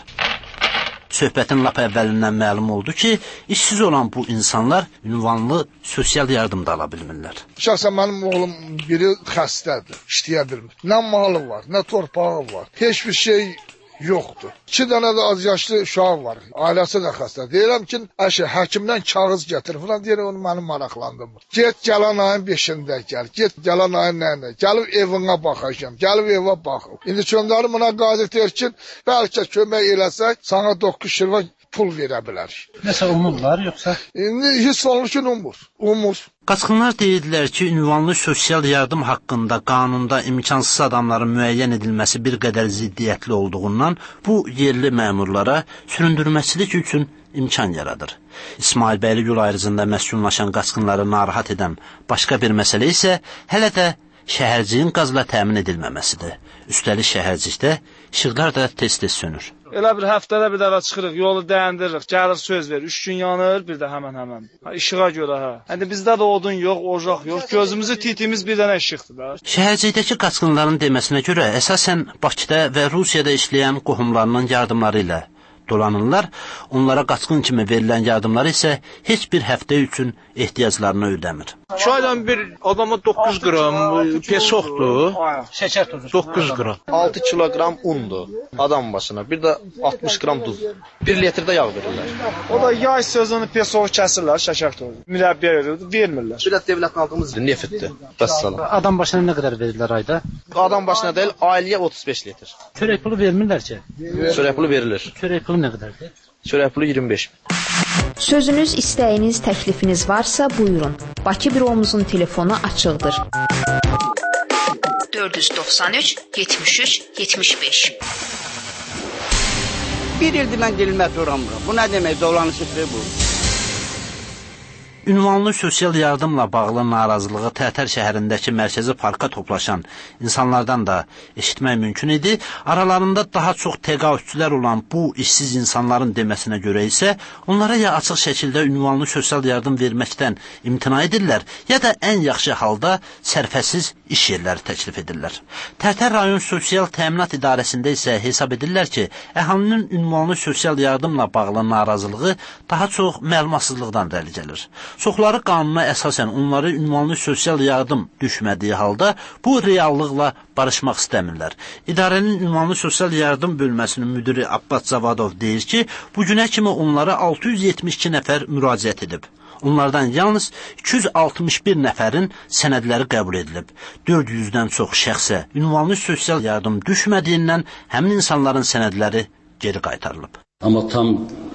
Söhbətin lap əvvəlindən məlum oldu ki, işsiz olan bu insanlar ünvanlı sosial yardım da ala bilmirlər.
Şəxsən mənim oğlum biri xəstədir, işləyə bilmir. Nə malı var, nə torpağı var, heç bir şey yoxdur. 2 dənə də az yaşlı uşaq var, ailəsi də xəstə. Deyirəm ki, həkimdən kağız gətir falan, deyir, onu mənim maraqlandırmır. Get gələn ayın 5-də gəl, get gələn ayın nəyində, gəlib evinə baxacam, gəlib evə baxım. İndi göndərim buna qadir deyir ki, bəlkə kömək eləsək, sana 9 şirva pul verə bilərik.
Nəsə umurlar, yoxsa?
İndi hiss olunur ki, umur.
Qaçqınlar deyirlər ki, ünvanlı sosial yardım haqqında qanunda imkansız adamların müəyyən edilməsi bir qədər ziddiyyətli olduğundan bu yerli məmurlara süründürməçilik üçün imkan yaradır. İsmailbəyli yol ayrıcında məskunlaşan qaçqınları narahat edən başqa bir məsələ isə hələ də şəhərciyin qazla təmin edilməməsidir. Üstəlik şəhərcikdə işıqlar da tez-tez sönür.
Elə bir həftədə bir dəfə çıxırıq, yolu dəyəndiririk, gəlir söz verir, 3 gün yanır, bir də həmən. İşığa görə, hə. İndi bizdə də odun yox, ocaq yox, gözümüzü titiyimiz bir dənə işıqdır da.
Şəhərcikdəki qaçqınların deməsinə görə, əsasən Bakıda və Rusiyada işləyən qohumlarının yardımları ilə dolanırlar. Onlara qaçqın kimi verilən yardımlar isə heç bir həftə üçün ehtiyaclarını ödəmir.
Çaydan bir adama 9 qram pesoqdur,
şəkər tozu
9 qram, 6 kiloqram undur adam başına, bir də 60 qram duz, 1 litrdə yağ verirlər.
O da yay sözünü pesoğu kəsirlər, şəkər tozu, mürəbbiyə vermirlər.
Bir də dövlətin aldığımız neftdir, vəssalam.
Adam başına nə qədər verirlər ayda?
Adam başına deyil, ailəyə 35 litr.
Çörək pulu vermirlər ki?
Çörək pulu verilir.
Çörək pulu nə qədərdir?
Çörək pulu 25 min.
Sözünüz, istəyiniz, təklifiniz varsa buyurun. Bakı büromuzun telefonu açıqdır. 493 73 75.
Bir ildir mən dilmə duramıram. Bu nə demək, dolanışıqdır bu?
ünvanlı sosial yardımla bağlı narazılığı Tərtər şəhərindəki mərkəzi parka toplaşan insanlardan da eşitmək mümkün idi. Aralarında daha çox təqaüdçülər olan bu işsiz insanların deməsinə görə isə onlara ya açıq şəkildə ünvanlı sosial yardım verməkdən imtina edirlər, ya da ən yaxşı halda sərfəsiz iş yerləri təklif edirlər. Tərtər rayon Sosial Təminat İdarəsində isə hesab edirlər ki, əhalinin ünvanlı sosial yardımla bağlı narazılığı daha çox məlumatsızlıqdan irəli gəlir. Çoxları qanuna əsasən onları ünvanlı sosial yardım düşmədiyi halda bu reallıqla barışmaq istəmirlər. İdarənin ünvanlı sosial yardım bölməsinin müdiri Abbas Zavadov deyir ki, bugünə kimi onlara 672 nəfər müraciət edib. Onlardan yalnız 261 nəfərin sənədləri qəbul edilib. 400-dən çox şəxsə ünvanlı sosial yardım düşmədiyindən həmin insanların sənədləri geri qaytarılıb.
Amma tam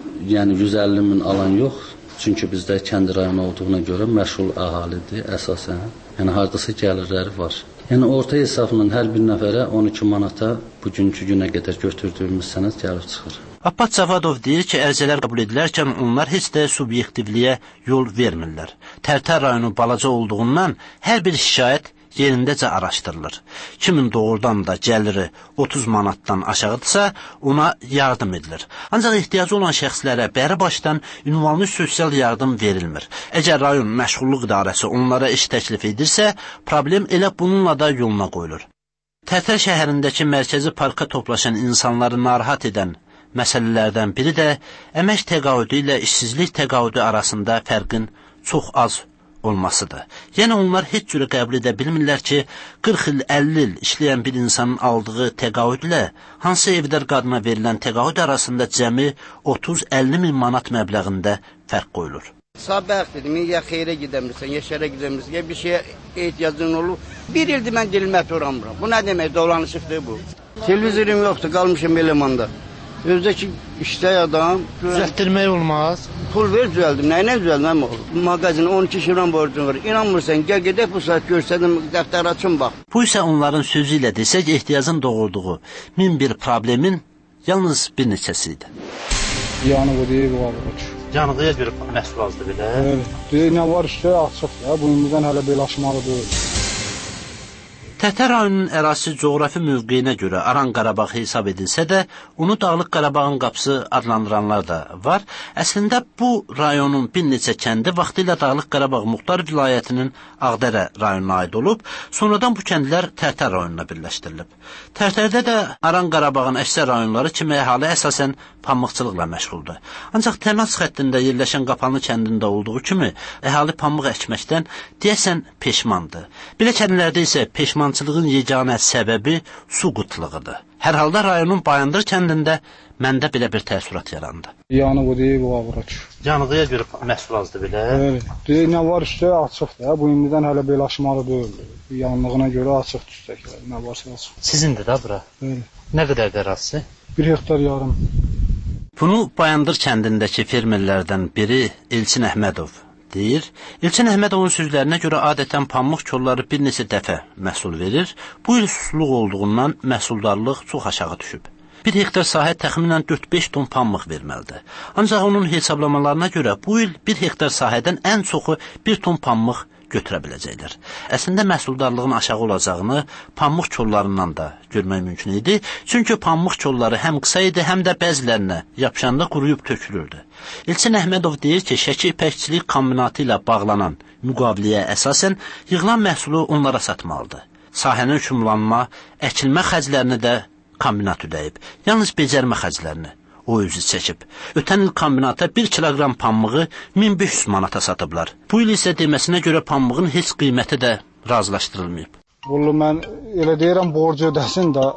150 min alan yox. Çünki bizdə kənd rayonu olduğuna görə məşğul əhalidir əsasən. Hardasa gəlirləri var. Orta hesabla hər bir nəfərə 12 manata bugünkü günə qədər götürdüyümüz sənəd gəlib çıxır.
Abbas Zavadov deyir ki, ərizələr qəbul edilərkən onlar heç də subyektivliyə yol vermirlər. Tərtər rayonu balaca olduğundan hər bir şikayət yerindəcə araşdırılır. Kimin doğrudan da gəliri 30 manatdan aşağıdırsa, ona yardım edilir. Ancaq ehtiyacı olan şəxslərə bəri başdan ünvanlı sosial yardım verilmir. Əgər rayon məşğulluq idarəsi onlara iş təklif edirsə, problem elə bununla da yoluna qoyulur. Tərtər şəhərindəki mərkəzi parka toplaşan insanları narahat edən məsələlərdən biri də əmək təqaüdü ilə işsizlik təqaüdü arasında fərqin çox az olmasıdır. Yəni onlar heç cürə qəbul edə bilmirlər ki, 40 il, 50 il işləyən bir insanın aldığı təqaüdlə hansı evdar qadına verilən təqaüd arasında cəmi 30-50 min manat məbləğində fərq qoyulur.
Sabah dedim, ya xeyrə gedəmirsən, ya şərə gedəmirsən, ya bir şeyə ehtiyacın olur. Bir ildir mən dilmət uğramıram. Bu nə demək, dolanışıqdır bu. Televizorum yoxdur, qalmışım elemanda. Özdəki işləy adam...
Düzəltdirmək olmaz.
Pul ver, düzəldim. Nəyinə düzəlməm olur? Magazin 12 şiran borcun var. İnanmırsan, gəl gedək bu saat görsədim, dəftər açın bax.
Bu isə onların sözü ilə desək, ehtiyacın doğurduğu 1001 problemin yalnız bir neçəsidir.
Yanığı deyib, o alır.
Yanığıya görə məhsul azdır belə.
Deyir, nə var işte, açıq ya. Bu indidən hələ belə açmalı deyil.
Tərtər rayonunun ərazisi coğrafi mövqeyinə görə Aran Qarabağ hesab edilsə də, onu Dağlıq Qarabağın qapısı adlandıranlar da var. Əslində bu rayonun bir neçə kəndi vaxtilə Dağlıq Qarabağ Muxtar vilayətinin Ağdərə rayonuna aid olub, sonradan bu kəndlər Tərtər rayonuna birləşdirilib. Tərtərdə də Aran Qarabağın əksər rayonları kimi əhali əsasən pambıqçılıqla məşğuldur. Ancaq təmas xəttində yerləşən Qapanlı kəndində olduğu kimi, əhali pambıq əkməkdən deyəsən peşmandır. Belə kəndlərdə isə peşmançılığın yeganə səbəbi su qıtlığıdır. Hər halda rayonun Bayandır kəndində məndə belə bir təəssürat yarandı.
Yanığı deyib, o ağır.
Yanığıya görə məhsul azdır belə.
Deyir, nə var işte, açıqdır. Bu indidən hələ belə açmalı deyil. Yanlığına görə açıq düşdəklər, nə varsa açıq.
Sizindir da bura? Nə qədər ərazisi?
1 hektar yarım.
Bunu Bayandır kəndindəki fermerlərdən biri Elçin Əhmədov deyir. Elçin Əhmədovun sözlərinə görə adətən pambıq kolları bir neçə dəfə məhsul verir. Bu il susluq olduğundan məhsuldarlıq çox aşağı düşüb. 1 hektar sahə təxminən 4-5 ton pambıq verməlidir. Ancaq onun hesablamalarına görə bu il 1 hektar sahədən ən çoxu 1 ton pambıq götürə biləcəklər. Əslində məhsuldarlığın aşağı olacağını pambıq kollarından da görmək mümkün idi. Çünki pambıq kolları həm qısa idi, həm də bəzilərinə yapışanda quruyub tökülürdü. Elçin Əhmədov deyir ki, Şəki İpəkçilik kombinatı ilə bağlanan müqaviləyə əsasən yığılan məhsulu onlara satmalıdır. Sahənin şumlanma, əkilmə xərclərini də kombinat ödəyib. Yalnız becərmə xərclərini o özü çəkib. Ötən il kombinata 1 kiloqram pambığı 1500 manata satıblar. Bu il isə deməsinə görə pambığın heç qiyməti də razılaşdırılmayıb.
Vallahi mən elə deyirəm borcu ödəsin də,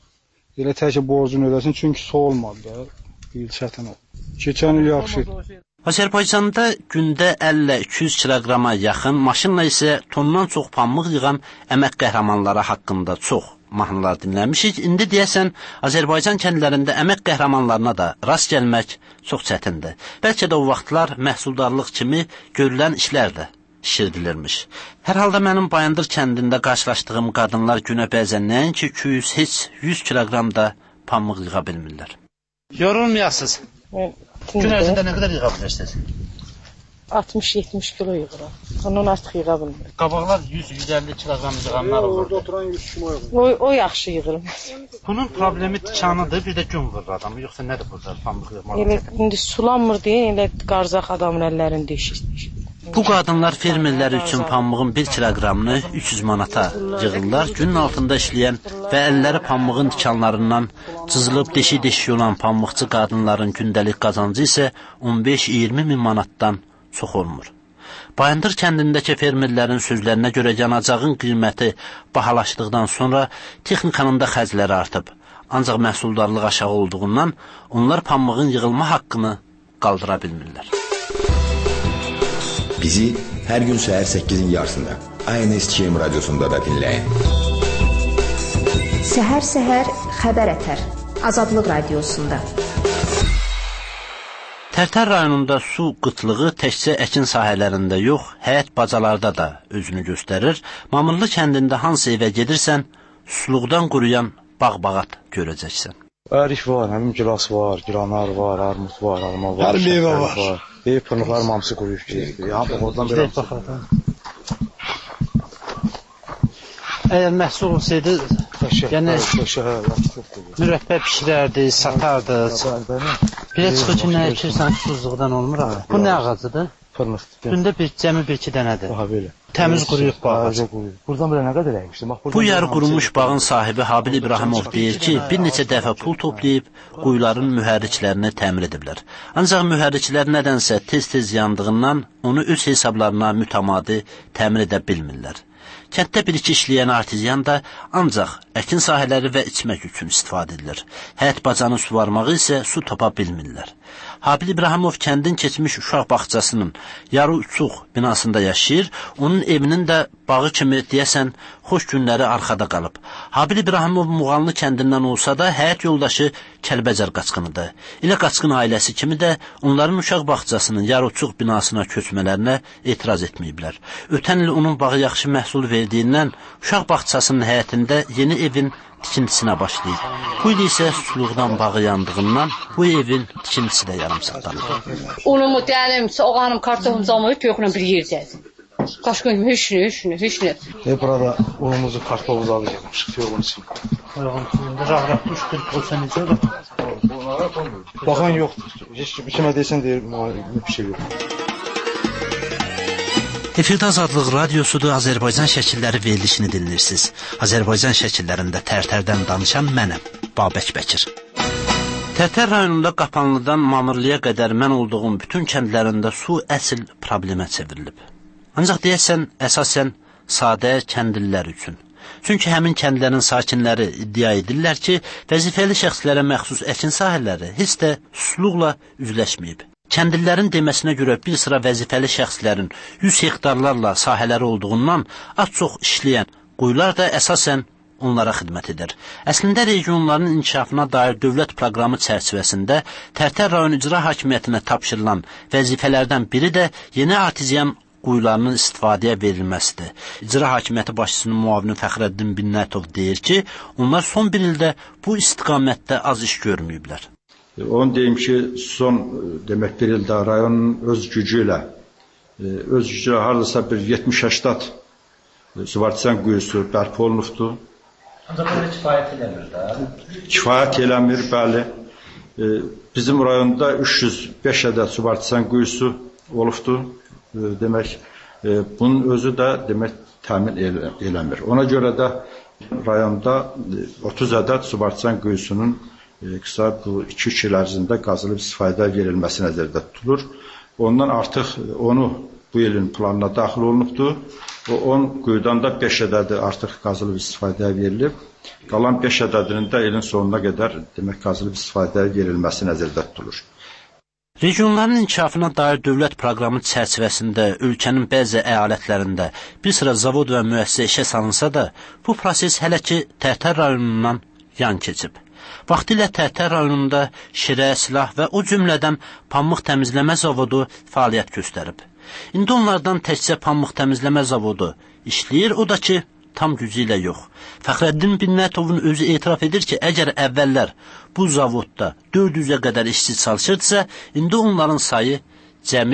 elə təkcə borcunu ödəsin, çünki su olmadı da, bir il çətin oldu. Keçən il yaxşı idi.
Azərbaycanda gündə 50-200 kiloqrama yaxın, maşınla isə tondan çox pambıq yığan əmək qəhrəmanları haqqında çox mahnılar dinləmişik. İndi deyəsən, Azərbaycan kəndlərində əmək qəhrəmanlarına da rast gəlmək çox çətindir. Bəlkə də o vaxtlar məhsuldarlıq kimi görülən işlər də şişirdilirmiş. Hər halda mənim Bayandır kəndində qarşılaşdığım qadınlar günə bəzən nəinki 200, heç 100 kiloqram da pambıq yığa bilmirlər.
Yorulmayasınız. Gün ərzində nə qədər yığa bilirsiniz? 60-70 kilo yığıram. Ondan artıq yığa bilmirəm.
Qabaqlar 100-150 kilogram yığanlar olur.
Orada oturan 100 kilo yığır. O yaxşı yığırım.
Bunun problemi tikanıdır, bir də gün vurur adamı. Yoxsa nədir burada pambıq yığmaq?
Elə indi sulanmır deyə elə qarzaq adamın əllərində işir.
Bu qadınlar fermerlər üçün pambığın 1 kiloqramını 300 manata yığırlar. Günün altında işləyən və əlləri pambığın tikanlarından cızılıb deşik-deşik olan pambıqçı qadınların gündəlik qazancı isə 15-20 min manatdan çox olmur. Bayındır kəndindəki fermerlərin sözlərinə görə yanacağın qiyməti bahalaşdıqdan sonra texnikanın da xərcləri artıb. Ancaq məhsuldarlıq aşağı olduğundan onlar pambığın yığılma haqqını qaldıra bilmirlər.
Bizi hər gün səhər 8-in yarısında ANSCM radiosunda da dinləyin.
Səhər-səhər xəbər ətər. Azadlıq radiosunda.
Tərtər rayonunda su qıtlığı təkcə əkin sahələrində yox, həyət bacalarda da özünü göstərir. Mamırlı kəndində hansı evə gedirsən, suluqdan quruyan bağ-bağat görəcəksən.
Ərik var, həmin gilas var, gilanar var, armud var, alma var, hər meyvə var. Pırnıqlar hamısı quruyub gedir. Oradan biraz baxalım.
Əgər məhsul olsaydı, yəni mürəbbə bişirərdi, satardı. Bilə çıxır ki, nə ekirsən susuzluqdan olmur abi. Bu nə ağacıdır?
Pırnıqdır.
Gündə cəmi 1-2 dənədir.
Aha, belə.
Təmiz quruyub bu ağac.
Buradan belə nə qədər əymişdir?
Bu yarı qurumuş bağın sahibi Habil İbrahimov deyir ki, bir neçə dəfə pul toplayıb quyuların mühərriklərini təmir ediblər. Ancaq mühərriklər nədənsə tez-tez yandığından onu öz hesablarına mütəmadi təmir edə bilmirlər. Kənddə bir-iki işləyən artizyan da ancaq əkin sahələri və içmək üçün istifadə edilir. Həyət bacanı suvarmağı isə su topa bilmirlər. Habil İbrahimov kəndin keçmiş uşaq bağçasının yarı uçuq binasında yaşayır. Onun evinin də bağı kimi deyəsən xoş günləri arxada qalıb. Habil İbrahimov Muğanlı kəndindən olsa da həyat yoldaşı Kəlbəcər qaçqınıdır. Elə qaçqın ailəsi kimi də onların uşaq bağçasının yarı uçuq binasına köçmələrinə etiraz etməyiblər. Ötən il onun bağı yaxşı məhsul verdiyindən uşaq bağçasının həyətində yeni evin tikintisinə başlayıb. Bu il isə suluqdan bağı yandığından bu evin tikintisi də yarımsaqlanıb.
Unumu dənim, oğanım kartofum zamayıb, yoxla bir yerdədir. Qaşqın hüşnü.
Burada unumuzu, kartofumuzu alıb yapmışıq, yoğun için.
Rağraq düşdür, olsa necə olur?
Baxan yoxdur. Heç bir kimə deysən deyir, bir şey yox.
Efirdə Azadlıq radiosudur, Azərbaycan şəkilləri verilişini dinləyirsiniz. Azərbaycan şəkillərində Tərtərdən danışan mənəm, Babək Bəkir. Tərtər rayonunda Qapanlıdan Mamırlıya qədər mən olduğum bütün kəndlərində su əsl problemə çevrilib. Ancaq deyəsən, əsasən sadə kəndlilər üçün. Çünki həmin kəndlərin sakinləri iddia edirlər ki, vəzifəli şəxslərə məxsus əkin sahələri heç də susluqla üzləşməyib. Kəndlilərin deməsinə görə bir sıra vəzifəli şəxslərin 100 hektarlarla sahələri olduğundan az çox işləyən quyular da əsasən onlara xidmət edir. Əslində regionların inkişafına dair dövlət proqramı çərçivəsində Tərtər rayon icra hakimiyyətinə tapşırılan vəzifələrdən biri də yeni artizyan quyularının istifadəyə verilməsidir. İcra hakimiyyəti başçısının müavini Fəxrəddin Binnətov deyir ki, onlar son bir ildə bu istiqamətdə az iş görməyiblər.
Onu deyim ki, son demək bir ildə rayonun öz gücü ilə hardasa bir 70-80 Suvartisan quyusu bərpa olunubdur.
Ancaq belə kifayət eləmir də.
Kifayət eləmir, bəli. Bizim rayonda 305 ədəd Suvartisan quyusu olubdur. Demək, bunun özü də demək təmin eləmir. Ona görə də rayonda 30 ədəd Suvartisan quyusunun qısa bu 2 il ərzində qazılıb istifadəyə verilməsi nəzərdə tutulur. Ondan artıq onu bu ilin planına daxil olunubdur. O 10 quyudan da 5 ədədi artıq qazılıb istifadəyə verilib. Qalan 5 ədədinin də ilin sonuna qədər demək qazılıb istifadəyə verilməsi nəzərdə tutulur.
Regionların inkişafına dair dövlət proqramı çərçivəsində ölkənin bəzi əyalətlərində bir sıra zavod və müəssisə işə salınsa da, bu proses hələ ki Tərtər rayonundan yan keçib. Vaxtilə Tərtər rayonunda şirə, silah və o cümlədən pambıq təmizləmə zavodu fəaliyyət göstərib. İndi onlardan təkcə pambıq təmizləmə zavodu işləyir, o da ki, tam gücü ilə yox. Fəxrəddin Binnətovun özü etiraf edir ki, əgər əvvəllər bu zavodda 400-ə qədər işçi çalışırdısa, indi onların sayı cəmi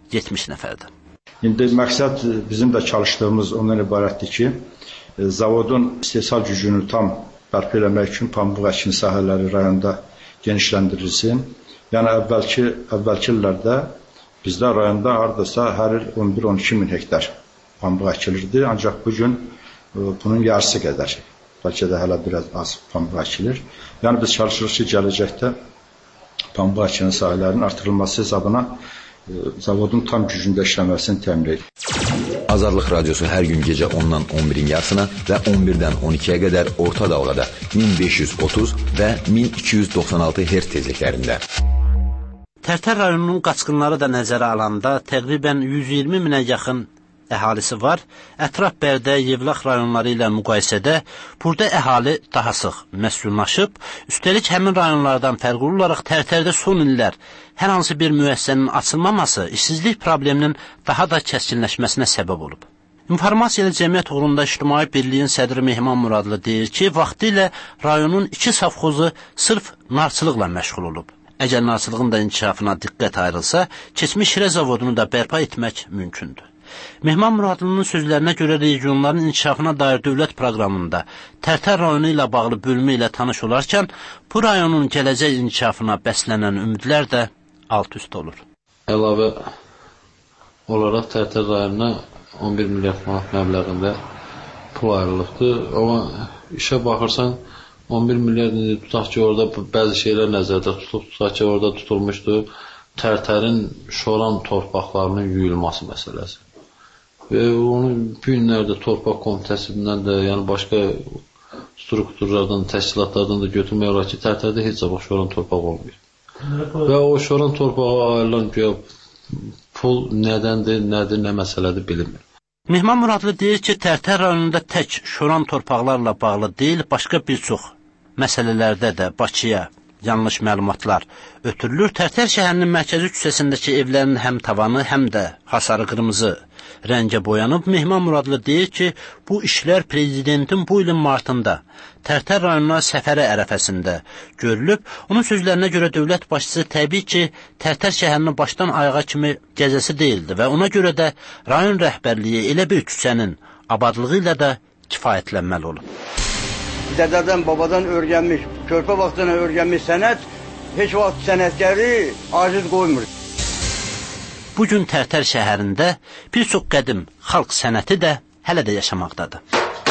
70 nəfərdir.
İndi məqsəd bizim də çalışdığımız ondan ibarətdir ki, zavodun istehsal gücünü tam bərpa eləmək üçün pambıq əkini sahələri rayonda genişləndirilsin. Yəni əvvəlki illərdə bizdə rayonda hardasa hər il 11-12 min hektar pambıq əkilirdi. Ancaq bugün bunun yarısı qədər, bəlkə də hələ biraz az pambıq əkilir. Yəni biz çalışırıq ki, gələcəkdə pambıq əkini sahələrinin artırılması hesabına zavodun tam gücündə işləməsini təmin edir.
Azadlıq Radiosu hər gün gecə 10-dan 11-in yarısına və 11-dən 12-yə qədər orta dalğada 1530 və 1296 Hz tezliklərində.
Tərtər rayonunun qaçqınları da nəzərə alanda təqribən 120 minə yaxın əhalisi var. Ətraf Bərdə, Yevlax rayonları ilə müqayisədə burada əhali daha sıx məskunlaşıb. Üstəlik həmin rayonlardan fərqli olaraq Tərtərdə son illər hər hansı bir müəssisənin açılmaması işsizlik probleminin daha da kəskinləşməsinə səbəb olub. İnformasiya ilə Cəmiyyət uğrunda İctimai Birliyin sədri Mehman Muradlı deyir ki, vaxtilə rayonun 2 safxozu sırf narçılıqla məşğul olub. Əgər narçılığın da inkişafına diqqət ayrılsa, keçmiş şirə zavodunu da bərpa etmək mümkündür. Mehman Muradlının sözlərinə görə regionların inkişafına dair dövlət proqramında Tərtər rayonu ilə bağlı bölümü ilə tanış olarkən, bu rayonun gələcək inkişafına bəslənən ümidlər də alt-üst olur.
Əlavə olaraq Tərtər rayonuna 11 milyard manat məbləğində pul ayrılıbdır. Amma işə baxırsan, 11 milyard tutaq ki, orada bəzi şeylər nəzərdə tutulub, tutaq ki, orada tutulmuşdu Tərtərin şoran torpaqlarının yuyulması məsələsi. Və onu bu günlərdə torpaq komitəsindən də, yəni başqa strukturlardan, təşkilatlardan da götürmək olar ki, Tərtərdə heç zaman şoran torpaq olmuyor. Və o şoran torpağa ayrılan pul nədəndir, nədir, nə məsələdir bilinmir.
Mehman Muradlı deyir ki, Tərtər rayonunda tək şoran torpaqlarla bağlı deyil, başqa bir çox məsələlərdə də Bakıya yanlış məlumatlar ötürülür. Tərtər şəhərinin mərkəzi küçəsindəki evlərin həm tavanı, həm də hasarı qırmızı rəngə boyanıb. Mehman Muradlı deyir ki, bu işlər prezidentin bu ilin martında Tərtər rayonuna səfəri ərəfəsində görülüb. Onun sözlərinə görə dövlət başçısı təbii ki, Tərtər şəhərinin başdan ayağa kimi gəzəsi deyildi və ona görə də rayon rəhbərliyi elə bir küçənin abadlığı ilə də kifayətlənməli olub.
Dədədən, babadan öyrənmiş, körpə vaxtına öyrənmiş sənət heç vaxt sənətkəri aciz qoymur.
Bugün Tərtər şəhərində bir çox qədim xalq sənəti də hələ də yaşamaqdadır.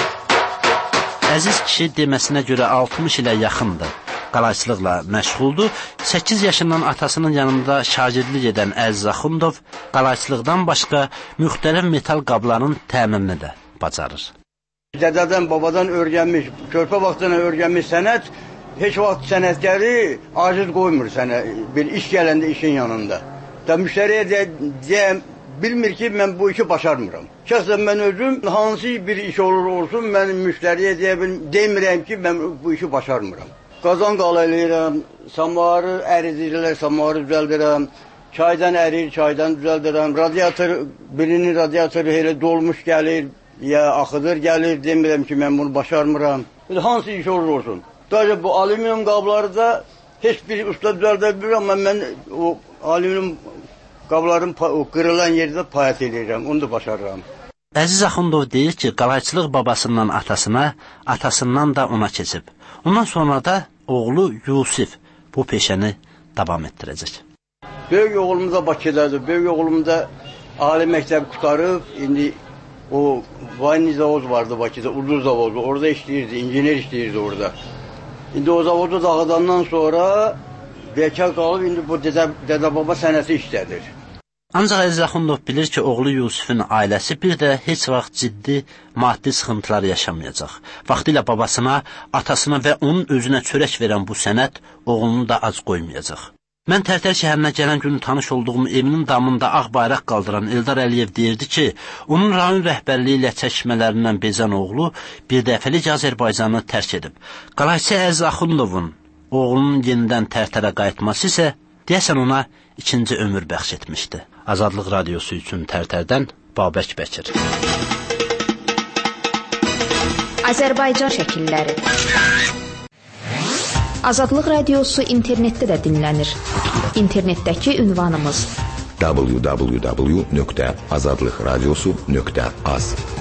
Əziz kişi deməsinə görə 60 ilə yaxındır. Qalayçılıqla məşğuldur. 8 yaşından atasının yanında şagirdlik edən Əziz Axundov qalayçılıqdan başqa müxtəlif metal qabların təmirini də bacarır.
Dədədən, babadan öyrənmiş, körpə vaxtına öyrənmiş sənət heç vaxt sənətkəri aciz qoymur sənə bir iş gələndə işin yanında. Da müştəriyə deyəm, bilmir ki, mən bu işi başarmıram. Şəxsən mən özüm hansı bir iş olur olsun, mən müştəriyə demirəm ki, mən bu işi başarmıram. Qazan qalaylayıram, samarı əridirlər, samarı düzəldirəm, çaydan ərir, çaydan düzəldirəm, birinin radiatoru elə dolmuş gəlir, ya axıdır gəlir, demirəm ki, mən bunu başarmıram. Hansı iş olur olsun. Sadəcə bu alüminyum qabları da heç bir usta düzəldə bilmir, amma mən o alüminyum qabların qırılan yerdə payət edirəm, onu da başarıram.
Əziz Axundov deyir ki, qalayçılıq babasından atasına, atasından da ona keçib. Ondan sonra da oğlu Yusif bu peşəni davam etdirəcək.
Böyük oğlumuz da Bakıdadır, böyük oğlumuz da ali məktəb qutarıb, indi o Vayni zavod vardı Bakıda, Ulduz zavodu, orada işləyirdi, injiner işləyirdi orada. İndi o zavodu dağıdandan sonra bekar qalıb, indi bu dədə-baba sənəti işlədir.
Ancaq Əziz Axundov bilir ki, oğlu Yusifin ailəsi bir də heç vaxt ciddi maddi sıxıntılar yaşamayacaq. Vaxtilə babasına, atasına və onun özünə çörək verən bu sənət oğlunu da ac qoymayacaq. Mən Tərtər şəhərinə gələn günü tanış olduğum evinin damında ağ bayraq qaldıran Eldar Əliyev deyirdi ki, onun rayon rəhbərliyi ilə çəkişmələrindən bezən oğlu bir dəfəlik Azərbaycanı tərk edib. Qalayçı Əziz Axundovun oğlunun yenidən Tərtərə qayıtması isə deyəsən ona ikinci ömür bəxş etmişdi. Azadlıq Radiosu üçün Tərtərdən Babək Bəkir.
Azərbaycan şəkilləri. Azadlıq Radiosu internetdə də dinlənir. İnternetdəki ünvanımız
www.azadlıqradiosu.az